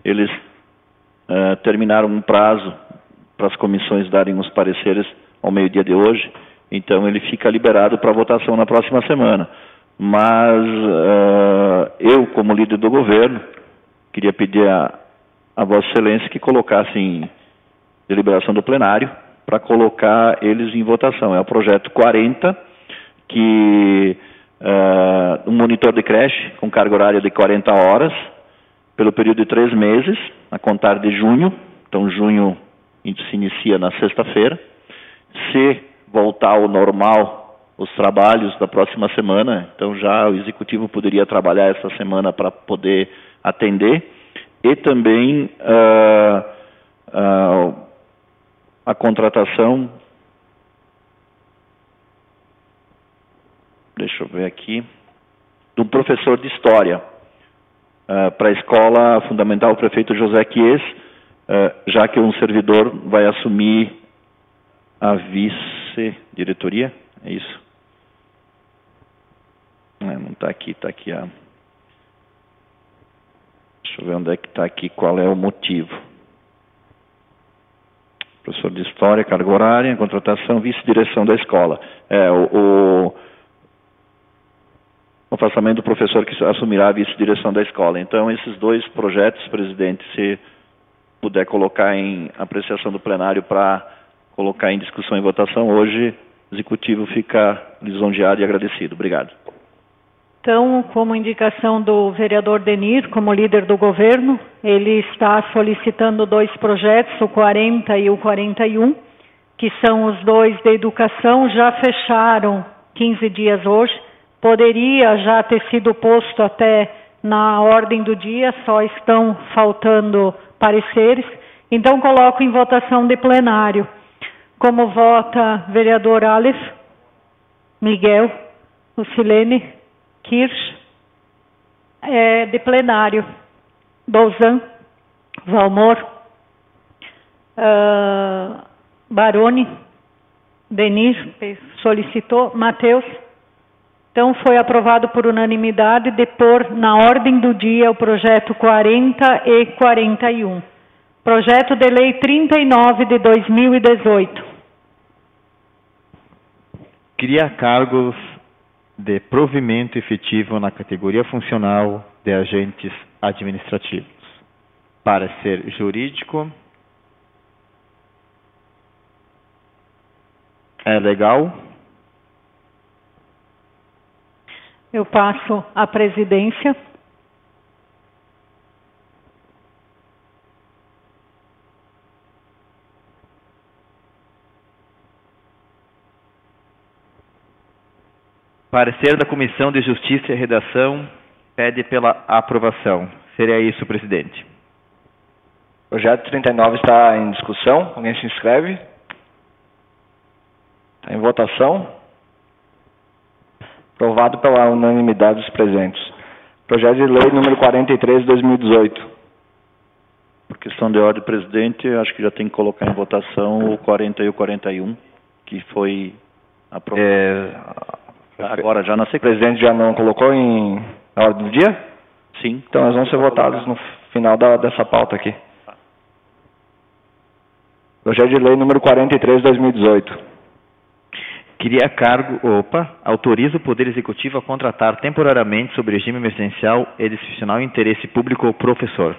S8: eles uh, terminaram um prazo para as comissões darem os pareceres ao meio-dia de hoje, então ele fica liberado para votação na próxima semana. Mas uh, eu, como líder do governo, queria pedir a, a Vossa Excelência que colocasse em deliberação do plenário para colocar eles em votação. É o projeto quarenta, que uh, um monitor de creche com carga horária de quarenta horas, pelo período de três meses, a contar de junho. Então, junho se inicia na sexta-feira. Se voltar ao normal os trabalhos da próxima semana, então já o Executivo poderia trabalhar essa semana para poder atender. E também uh, uh, a contratação, deixa eu ver aqui, de um professor de História uh, para a Escola Fundamental Prefeito José Quies, uh, já que um servidor vai assumir a vice-diretoria, é isso? É, não está aqui, está aqui a... Deixa eu ver onde é que está aqui, qual é o motivo. Professor de História, carga horária, contratação, vice-direção da escola. É, o, o, o afastamento do professor que assumirá a vice-direção da escola. Então, esses dois projetos, presidente, se puder colocar em apreciação do plenário para colocar em discussão e votação, hoje o Executivo fica lisonjeado e agradecido. Obrigado.
S1: Então, como indicação do vereador Denir, como líder do governo, ele está solicitando dois projetos, o quarenta e o quarenta e um, que são os dois de educação, já fecharam quinze dias hoje, poderia já ter sido posto até na ordem do dia, só estão faltando pareceres, então coloco em votação de plenário. Como vota vereador Aleph, Miguel, Lucilene, Kirsch, é, de plenário, Bolzan, Valmor, uh, Baroni, Denir, solicitou, Matheus. Então, foi aprovado por unanimidade de pôr na ordem do dia o projeto quarenta e quarenta e um. Projeto de lei trinta e nove de dois mil e dezoito.
S2: Cria cargos de provimento efetivo na categoria funcional de agentes administrativos. Parecer jurídico. É legal?
S1: Eu passo a presidência.
S2: Parecer da Comissão de Justiça e Redação pede pela aprovação. Seria isso, presidente.
S7: O projeto trinta e nove está em discussão. Alguém se inscreve? Está em votação. Aprovado pela unanimidade dos presentes. Projeto de lei número quarenta e três de dois mil e dezoito.
S8: Por questão de ordem, presidente, acho que já tem que colocar em votação o quarenta e o quarenta e um, que foi aprovado.
S7: É...
S8: Agora, já na sequência.
S7: O presidente já não colocou em na ordem do dia?
S8: Sim.
S7: Então, nós vamos ser votados no final da, dessa pauta aqui. Projeto de lei número quarenta e três de dois mil e dezoito.
S2: Cria cargo, opa, autoriza o Poder Executivo a contratar temporariamente sob regime emergencial e discricional interesse público o professor.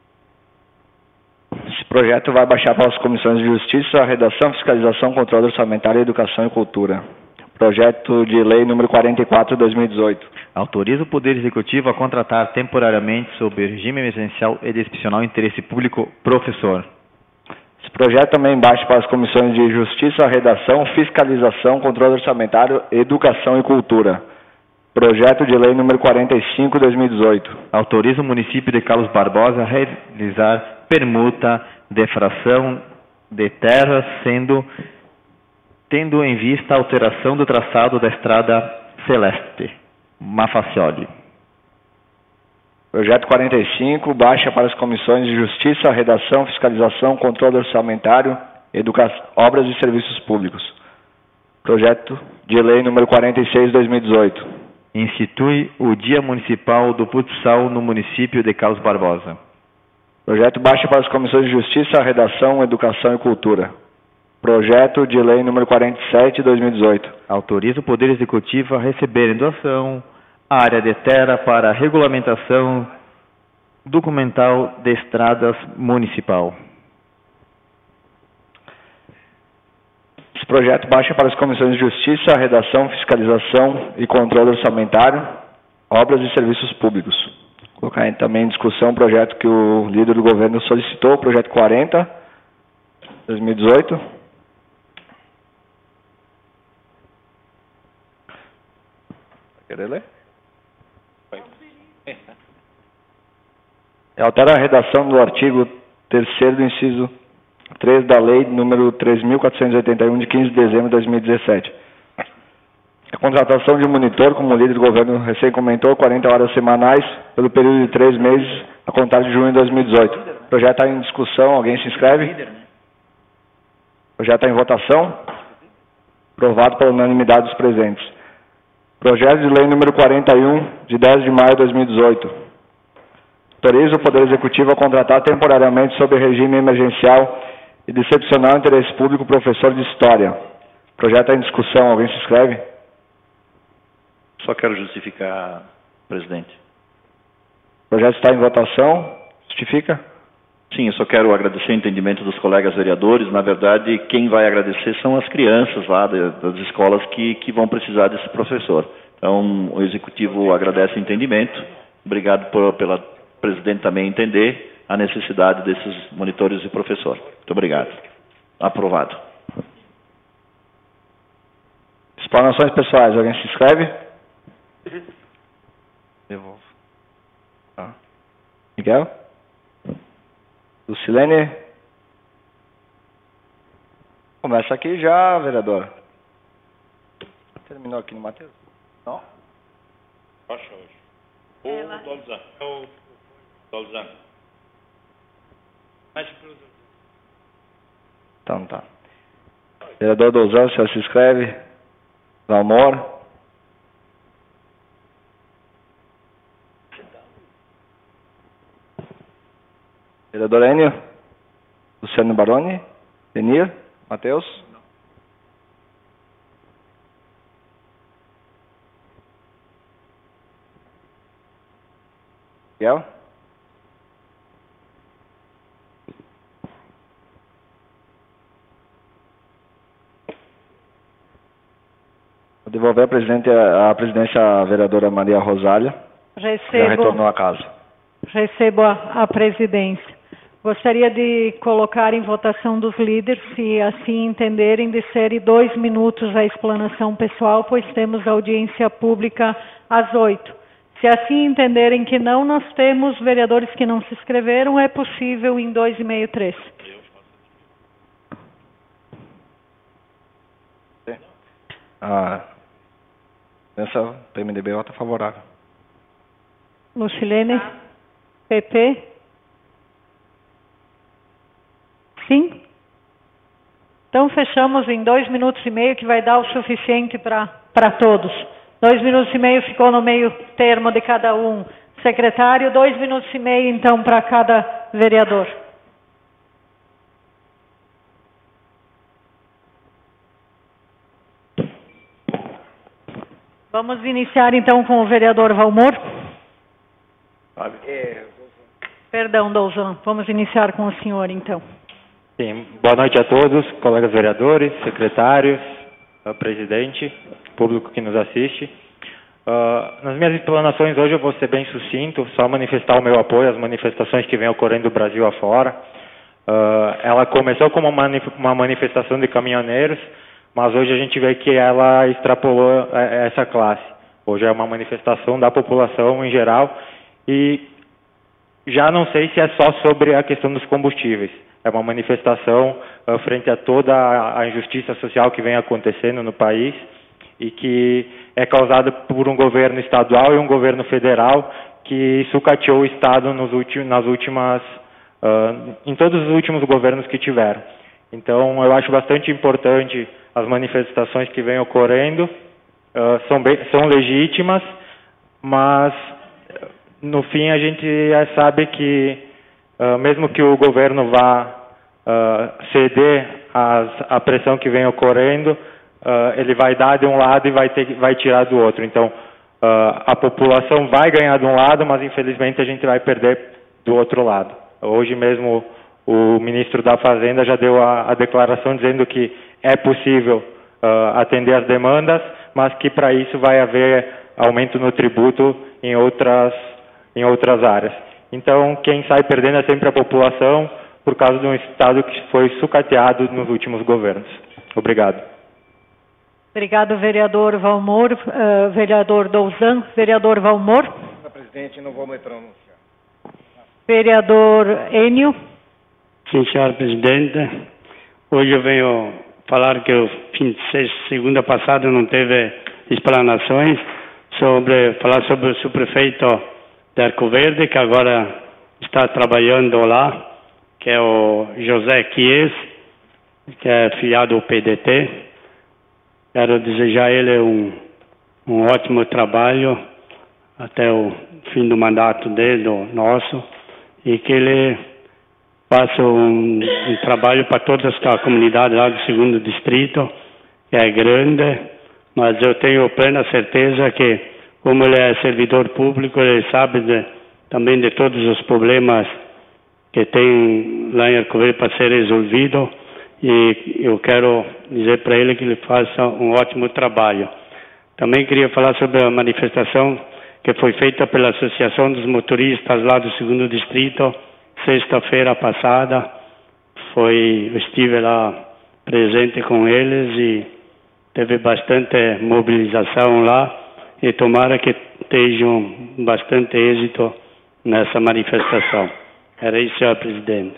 S7: Esse projeto vai baixar para as comissões de Justiça, Redação, Fiscalização, Controle Orçamentário, Educação e Cultura. Projeto de lei número quarenta e quatro de dois mil e dezoito.
S2: Autoriza o Poder Executivo a contratar temporariamente sob regime emergencial e discricional interesse público professor.
S7: Esse projeto também baixa para as comissões de Justiça, Redação, Fiscalização, Controle Orçamentário, Educação e Cultura. Projeto de lei número quarenta e cinco de dois mil e dezoito.
S2: Autoriza o município de Carlos Barbosa a realizar permuta de fração de terras, sendo, tendo em vista a alteração do traçado da Estrada Celeste, Mafacioli.
S7: Projeto quarenta e cinco, baixa para as comissões de Justiça, Redação, Fiscalização, Controle Orçamentário, Educação, Obras e Serviços Públicos. Projeto de lei número quarenta e seis de dois mil e dezoito.
S2: Institui o Dia Municipal do Futsal no município de Carlos Barbosa.
S7: Projeto baixa para as comissões de Justiça, Redação, Educação e Cultura. Projeto de lei número quarenta e sete de dois mil e dezoito.
S2: Autoriza o Poder Executivo a receber em doação a área de terra para a regulamentação documental de estradas municipal.
S7: Esse projeto baixa para as comissões de Justiça, Redação, Fiscalização e Controle Orçamentário, Obras e Serviços Públicos. Vou colocar também em discussão o projeto que o líder do governo solicitou, o projeto quarenta, dois mil e dezoito. Quer ler? Altera a redação do artigo terceiro do inciso três da lei número três mil quatrocentos e oitenta e um de quinze de dezembro de dois mil e dezessete. A contratação de um monitor, como o líder do governo recém comentou, quarenta horas semanais, pelo período de três meses, a contar de junho de dois mil e dezoito. O projeto está em discussão, alguém se inscreve? O projeto está em votação. Aprovado pela unanimidade dos presentes. Projeto de lei número quarenta e um, de dez de maio de dois mil e dezoito. Autoriza o Poder Executivo a contratar temporariamente sob regime emergencial e de excepcional interesse público professor de História. O projeto está em discussão, alguém se inscreve?
S8: Só quero justificar, presidente.
S7: O projeto está em votação. Justifica?
S8: Sim, eu só quero agradecer o entendimento dos colegas vereadores. Na verdade, quem vai agradecer são as crianças lá de, das escolas que, que vão precisar desse professor. Então, o Executivo agradece o entendimento. Obrigado por, pela presidente também entender a necessidade desses monitores e professor. Muito obrigado. Aprovado.
S7: Explanações pessoais, alguém se inscreve? Devolvo. Ah. Miguel? Lucilene? Começa aqui já, vereadora. Terminou aqui no Matheus? Não?
S6: Baixa hoje. Ou o Dolzan. O Dolzan.
S7: Então tá. Vereador Dolzan, o senhor se inscreve? Valmor? Vereador Enio? Luciano Baroni? Denir? Matheus? Miguel? Vou devolver a, presidente, a presidência à vereadora Maria Rosália.
S1: Recebo,
S7: já retornou à casa.
S1: Recebo a, a presidência. Gostaria de colocar em votação dos líderes, se assim entenderem, de ser dois minutos a explanação pessoal, pois temos audiência pública às oito. Se assim entenderem que não, nós temos vereadores que não se inscreveram, é possível em dois e meio, três.
S7: Ah, essa P M D B está favorável.
S1: Lucilene? P P? Sim? Então fechamos em dois minutos e meio, que vai dar o suficiente para para todos. Dois minutos e meio ficou no meio termo de cada um. Secretário, dois minutos e meio então para cada vereador. Vamos iniciar então com o vereador Valmor.
S7: É...
S1: Perdão, Dolzan. Vamos iniciar com o senhor então.
S9: Sim, boa noite a todos, colegas vereadores, secretários, presidente, público que nos assiste. Uh, nas minhas explanações hoje eu vou ser bem sucinto, só manifestar o meu apoio às manifestações que vêm ocorrendo do Brasil afora. Uh, ela começou como uma, uma manifestação de caminhoneiros, mas hoje a gente vê que ela extrapolou essa classe. Hoje é uma manifestação da população em geral e já não sei se é só sobre a questão dos combustíveis. É uma manifestação uh, frente a toda a, a injustiça social que vem acontecendo no país e que é causada por um governo estadual e um governo federal que sucateou o Estado nos últimos, nas últimas, uh, em todos os últimos governos que tiveram. Então, eu acho bastante importante as manifestações que vêm ocorrendo, uh, são, bem, são legítimas, mas no fim a gente sabe que uh, mesmo que o governo vá uh, ceder às, à pressão que vem ocorrendo, uh, ele vai dar de um lado e vai, ter, vai tirar do outro. Então, uh, a população vai ganhar de um lado, mas infelizmente a gente vai perder do outro lado. Hoje mesmo o ministro da Fazenda já deu a, a declaração dizendo que é possível uh, atender as demandas, mas que para isso vai haver aumento no tributo em outras, em outras áreas. Então, quem sai perdendo é sempre a população, por causa de um Estado que foi sucateado nos últimos governos. Obrigado.
S1: Obrigado, vereador Valmor. Uh, vereador Douzan. Vereador Valmor.
S7: Senhora presidente, não vou me pronunciar.
S1: Vereador Enio.
S3: Sim, senhora presidente. Hoje eu venho falar que o fim de sexta, segunda passada não teve explanações sobre falar sobre o subprefeito de Arco Verde, que agora está trabalhando lá, que é o José Chies, que é filiado ao P D T. Quero desejar a ele um, um ótimo trabalho até o fim do mandato dele, do nosso, e que ele faça um, um trabalho para toda a comunidade lá do segundo distrito, que é grande, mas eu tenho plena certeza que, como ele é servidor público, ele sabe de, também de todos os problemas que tem lá em Arco Verde para ser resolvido, e eu quero dizer para ele que ele faça um ótimo trabalho. Também queria falar sobre a manifestação que foi feita pela Associação dos Motoristas lá do segundo distrito, sexta-feira passada. Foi, eu estive lá presente com eles e teve bastante mobilização lá, e tomara que tenham bastante êxito nessa manifestação. Era isso, senhor presidente.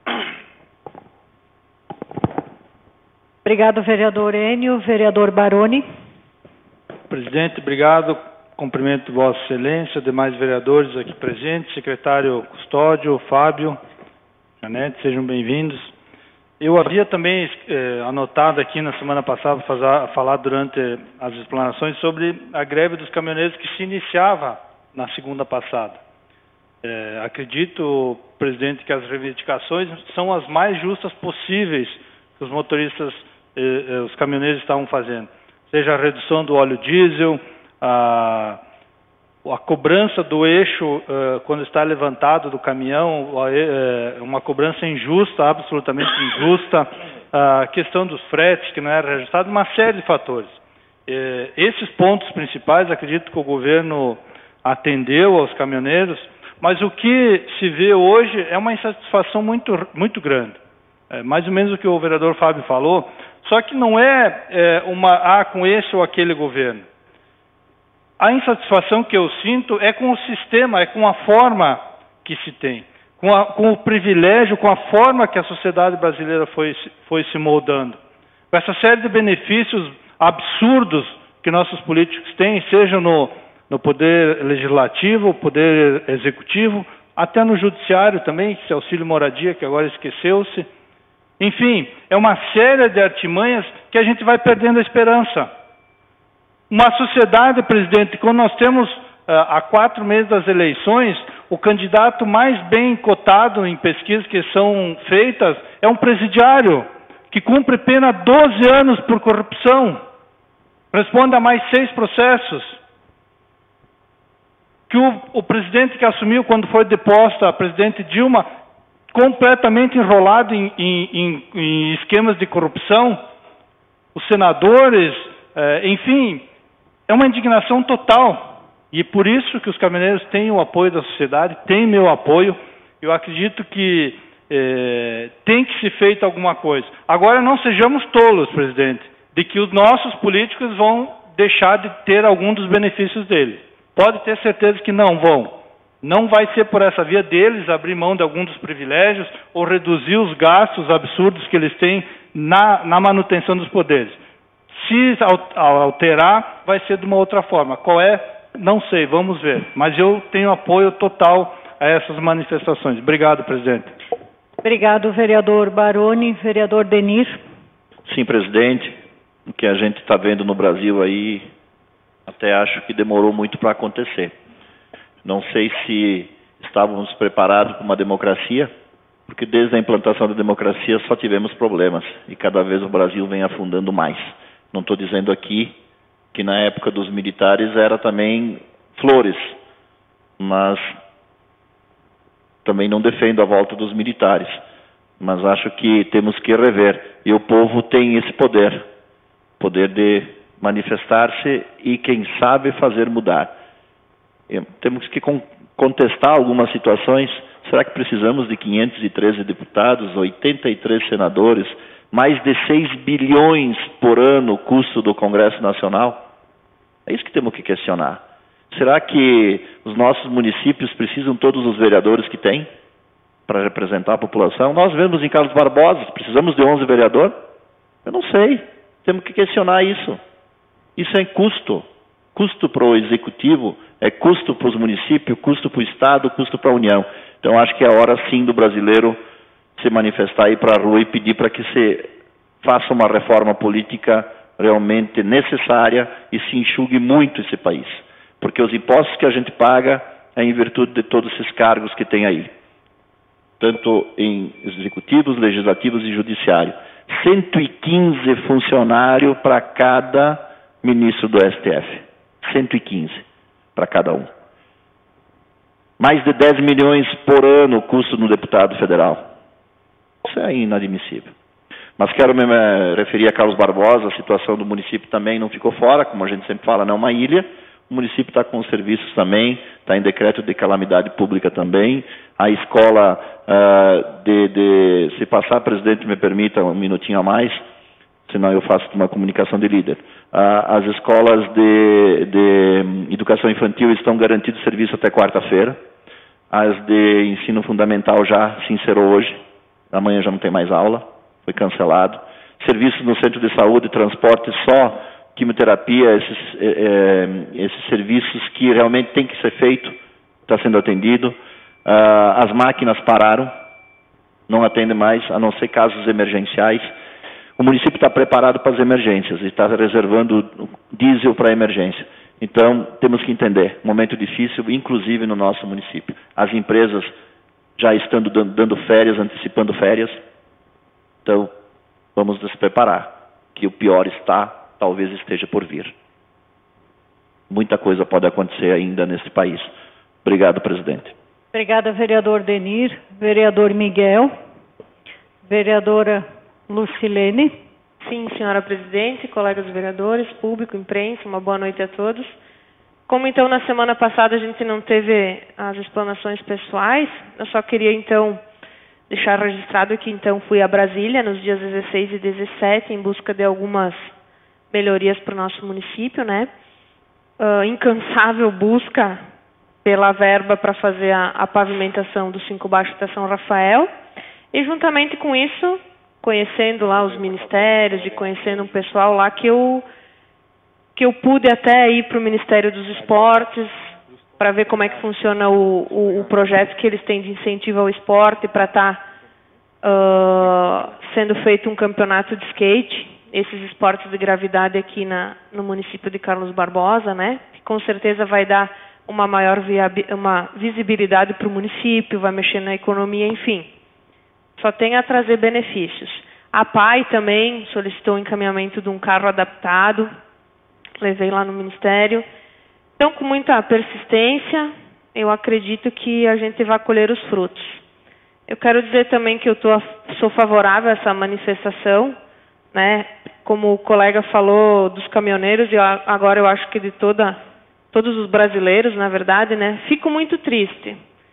S1: Obrigado, vereador Enio. Vereador Baroni.
S10: Presidente, obrigado. Cumprimento Vossa Excelência, demais vereadores aqui presentes, secretário Custódio, Fábio, Janete, sejam bem-vindos. Eu havia também eh, anotado aqui na semana passada, fazer, falar durante as explanações sobre a greve dos caminhoneiros que se iniciava na segunda passada. Eh, acredito, presidente, que as reivindicações são as mais justas possíveis que os motoristas, eh, eh, os caminhoneiros estavam fazendo. Seja a redução do óleo diesel, a, a cobrança do eixo uh, quando está levantado do caminhão, uh, uma cobrança injusta, absolutamente injusta, a questão dos fretes que não era registrado, uma série de fatores. Uh, esses pontos principais, acredito que o governo atendeu aos caminhoneiros, mas o que se vê hoje é uma insatisfação muito, muito grande. É mais ou menos o que o vereador Fábio falou, só que não é, é uma, ah, com esse ou aquele governo. A insatisfação que eu sinto é com o sistema, é com a forma que se tem, com, a, com o privilégio, com a forma que a sociedade brasileira foi, foi se moldando. Com essa série de benefícios absurdos que nossos políticos têm, seja no, no poder legislativo, poder executivo, até no judiciário também, esse auxílio moradia que agora esqueceu-se. Enfim, é uma série de artimanhas que a gente vai perdendo a esperança. Uma sociedade, presidente, quando nós temos, uh, há quatro meses das eleições, o candidato mais bem cotado em pesquisas que são feitas é um presidiário, que cumpre pena doze anos por corrupção, responde a mais seis processos. Que o, o presidente que assumiu quando foi deposta, a presidente Dilma, completamente enrolado em, em, em, em esquemas de corrupção, os senadores, uh, enfim... É uma indignação total, e por isso que os caminhoneiros têm o apoio da sociedade, têm meu apoio. Eu acredito que eh, tem que ser feito alguma coisa. Agora, não sejamos tolos, presidente, de que os nossos políticos vão deixar de ter algum dos benefícios deles. Pode ter certeza que não vão. Não vai ser por essa via deles abrir mão de algum dos privilégios ou reduzir os gastos absurdos que eles têm na, na manutenção dos poderes. Se alterar, vai ser de uma outra forma. Qual é? Não sei, vamos ver. Mas eu tenho apoio total a essas manifestações. Obrigado, presidente.
S1: Obrigado, vereador Baroni. Vereador Denir.
S8: Sim, presidente. O que a gente está vendo no Brasil aí, até acho que demorou muito para acontecer. Não sei se estávamos preparados para uma democracia, porque desde a implantação da democracia só tivemos problemas e cada vez o Brasil vem afundando mais. Não estou dizendo aqui que na época dos militares era também flores, mas também não defendo a volta dos militares, mas acho que temos que rever, e o povo tem esse poder, poder de manifestar-se e, quem sabe, fazer mudar. E temos que contestar algumas situações. Será que precisamos de quinhentos e treze deputados, oitenta e três senadores, mais de seis bilhões por ano o custo do Congresso Nacional? É isso que temos que questionar. Será que os nossos municípios precisam todos os vereadores que têm para representar a população? Nós vemos em Carlos Barbosa, precisamos de onze vereadores? Eu não sei. Temos que questionar isso. Isso é custo. Custo para o Executivo, é custo para os municípios, custo para o Estado, custo para a União. Então, acho que é hora, sim, do brasileiro se manifestar, ir para a rua e pedir para que se faça uma reforma política realmente necessária e se enxugue muito esse país. Porque os impostos que a gente paga é em virtude de todos esses cargos que tem aí, tanto em executivos, legislativos e judiciário. cento e quinze funcionários para cada ministro do S T F. cento e quinze para cada um. Mais de dez milhões por ano o custo no deputado federal. Isso é inadmissível. Mas quero me referir a Carlos Barbosa, a situação do município também não ficou fora, como a gente sempre fala, não é uma ilha. O município está com os serviços também, está em decreto de calamidade pública também. A escola, uh, de, de, se passar, presidente, me permita um minutinho a mais, senão eu faço uma comunicação de líder. Uh, as escolas de, de educação infantil estão garantidos serviço até quarta-feira. As de ensino fundamental já se encerrou hoje. Amanhã já não tem mais aula, foi cancelado. Serviços no centro de saúde, transporte, só quimioterapia, esses, é, esses serviços que realmente tem que ser feito, está sendo atendido. Uh, as máquinas pararam, não atendem mais, a não ser casos emergenciais. O município está preparado para as emergências e está reservando diesel para a emergência. Então, temos que entender, momento difícil, inclusive no nosso município. As empresas já estão dando, dando férias, antecipando férias. Então, vamos nos preparar, que o pior está, talvez esteja por vir. Muita coisa pode acontecer ainda nesse país. Obrigado, presidente.
S1: Obrigada, vereador Denir, vereador Miguel, vereadora Lucilene.
S11: Sim, senhora presidente, colegas vereadores, público, imprensa, uma boa noite a todos. Como então na semana passada a gente não teve as explanações pessoais, eu só queria então deixar registrado que então fui a Brasília nos dias dezesseis e dezessete em busca de algumas melhorias para o nosso município, né? Uh, incansável busca pela verba para fazer a, a pavimentação do cinco Baixo até São Rafael e juntamente com isso, conhecendo lá os ministérios e conhecendo um pessoal lá que eu que eu pude até ir para o Ministério dos Esportes para ver como é que funciona o, o, o projeto que eles têm de incentivo ao esporte para estar tá, uh, sendo feito um campeonato de skate, esses esportes de gravidade aqui na, no município de Carlos Barbosa, né? Que com certeza vai dar uma maior uma visibilidade para o município, vai mexer na economia, enfim. Só tem a trazer benefícios. A P A I também solicitou o encaminhamento de um carro adaptado, levei lá no Ministério. Então, com muita persistência, eu acredito que a gente vai colher os frutos. Eu quero dizer também que eu tô, sou favorável a essa manifestação, né? Como o colega falou dos caminhoneiros, e agora eu acho que de toda, todos os brasileiros, na verdade, né? Fico muito triste,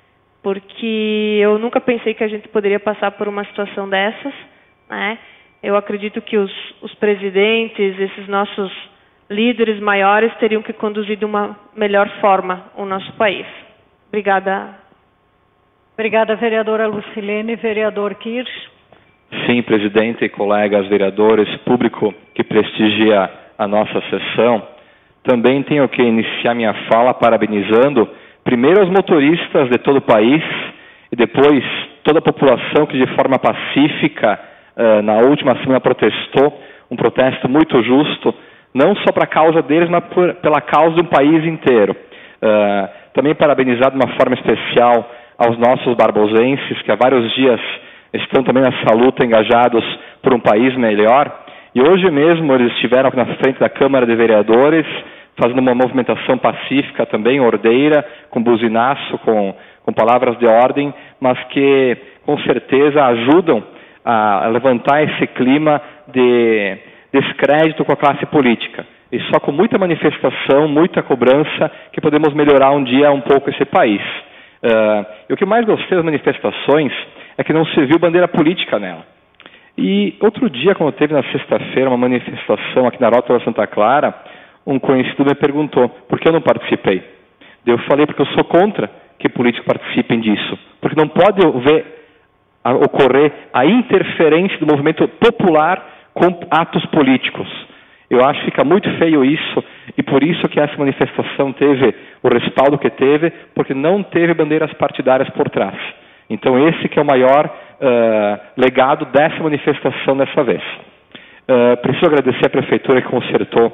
S11: porque eu nunca pensei que a gente poderia passar por uma situação dessas, né? Eu acredito que os, os presidentes, esses nossos líderes maiores teriam que conduzir de uma melhor forma o nosso país. Obrigada.
S1: Obrigada, vereadora Lucilene. Vereador Kirsch.
S12: Sim, presidente, colegas vereadores, público que prestigia a nossa sessão. Também tenho que iniciar minha fala parabenizando primeiro os motoristas de todo o país e depois toda a população que de forma pacífica uh, na última semana protestou, um protesto muito justo, não só para a causa deles, mas por, pela causa do país inteiro. Uh, Também parabenizar de uma forma especial aos nossos barbosenses, que há vários dias estão também nessa luta, engajados por um país melhor. E hoje mesmo eles estiveram aqui na frente da Câmara de Vereadores, fazendo uma movimentação pacífica também, ordeira, com buzinaço, com, com palavras de ordem, mas que com certeza ajudam a levantar esse clima de descrédito com a classe política. E só com muita manifestação, muita cobrança, que podemos melhorar um dia um pouco esse país. Uh, e o que mais gostei das manifestações é que não se viu bandeira política nela. E outro dia, quando teve na sexta-feira uma manifestação aqui na Rótula Santa Clara, um conhecido me perguntou por que eu não participei. Eu falei porque eu sou contra que políticos participem disso, porque não pode ver, a, ocorrer a interferência do movimento popular com atos políticos. Eu acho que fica muito feio isso, e por isso que essa manifestação teve o respaldo que teve, porque não teve bandeiras partidárias por trás. Então esse que é o maior uh, legado dessa manifestação dessa vez. Uh, preciso agradecer à Prefeitura que consertou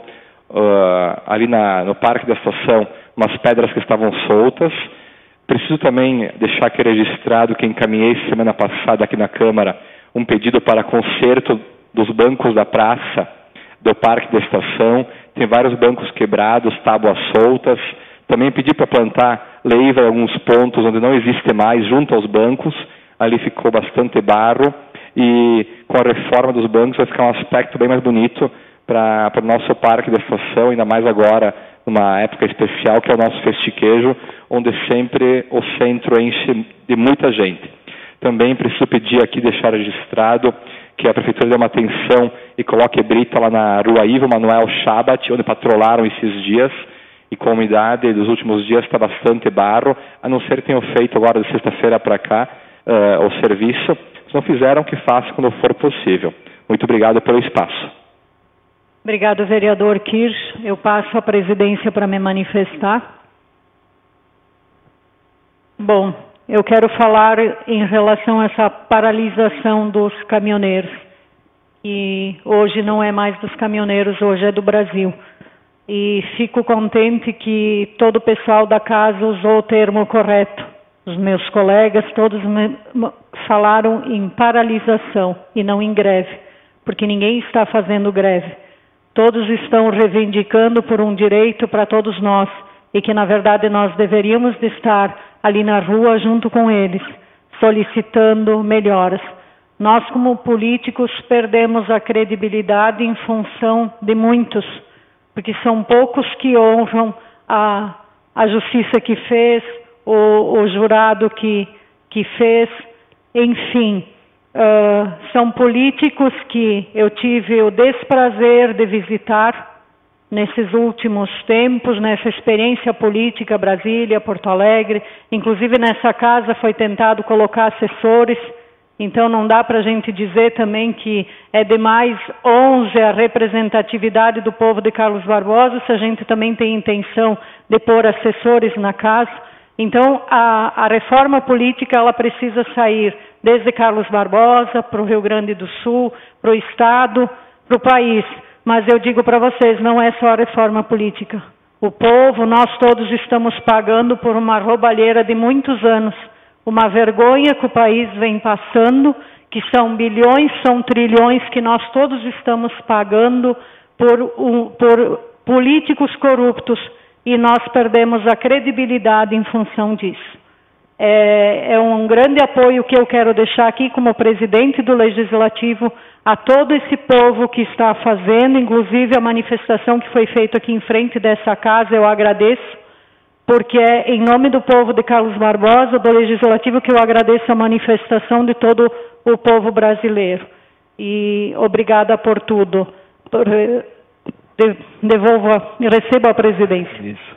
S12: uh, ali na, no Parque da Estação umas pedras que estavam soltas. Preciso também deixar aqui registrado que encaminhei semana passada aqui na Câmara um pedido para conserto dos bancos da praça do Parque da Estação. Tem vários bancos quebrados, tábuas soltas. Também pedi para plantar leiva em alguns pontos onde não existe mais, junto aos bancos. Ali ficou bastante barro. E com a reforma dos bancos vai ficar um aspecto bem mais bonito para o nosso Parque da Estação, ainda mais agora, numa época especial, que é o nosso festiquejo, onde sempre o centro enche de muita gente. Também preciso pedir aqui, deixar registrado, que a Prefeitura dê uma atenção e coloque brita lá na rua Ivo Manuel Chabat, onde patrolaram esses dias, e com a umidade dos últimos dias está bastante barro, a não ser que tenham feito agora de sexta-feira para cá uh, o serviço. Se não fizeram, que façam quando for possível. Muito obrigado pelo espaço.
S1: Obrigado, vereador Kirsch. Eu passo a presidência para me manifestar. Bom, eu quero falar em relação a essa paralisação dos caminhoneiros. E hoje não é mais dos caminhoneiros, hoje é do Brasil. E fico contente que todo o pessoal da casa usou o termo correto. Os meus colegas todos me falaram em paralisação e não em greve, porque ninguém está fazendo greve. Todos estão reivindicando por um direito para todos nós e que, na verdade, nós deveríamos de estar ali na rua junto com eles, solicitando melhoras. Nós, como políticos, perdemos a credibilidade em função de muitos, porque são poucos que honram a, a justiça que fez, o, o jurado que, que fez, enfim. Uh, são políticos que eu tive o desprazer de visitar nesses últimos tempos, nessa experiência política, Brasília, Porto Alegre. Inclusive nessa casa foi tentado colocar assessores, então não dá para a gente dizer também que é de mais onze a representatividade do povo de Carlos Barbosa, se a gente também tem intenção de pôr assessores na casa. Então, a, a reforma política ela precisa sair desde Carlos Barbosa para o Rio Grande do Sul, para o Estado, para o país. Mas eu digo para vocês, não é só a reforma política. O povo, nós todos estamos pagando por uma roubalheira de muitos anos. Uma vergonha que o país vem passando, que são bilhões, são trilhões que nós todos estamos pagando por, um, por políticos corruptos. E nós perdemos a credibilidade em função disso. É, é um grande apoio que eu quero deixar aqui como presidente do Legislativo a todo esse povo que está fazendo, inclusive a manifestação que foi feita aqui em frente dessa casa, eu agradeço, porque é em nome do povo de Carlos Barbosa, do Legislativo, que eu agradeço a manifestação de todo o povo brasileiro. E obrigada por tudo. Por, Devolvo, recebo a presidência. Isso.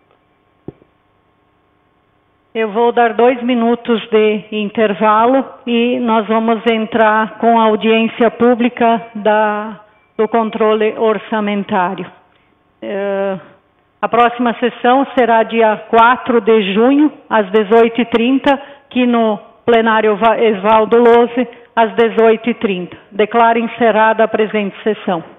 S1: Eu vou dar dois minutos de intervalo e nós vamos entrar com a audiência pública da, do controle orçamentário. Uh, a próxima sessão será dia quatro de junho, às dezoito e trinta, aqui no plenário Esvaldo Lose, às dezoito e trinta. Declaro encerrada a presente sessão.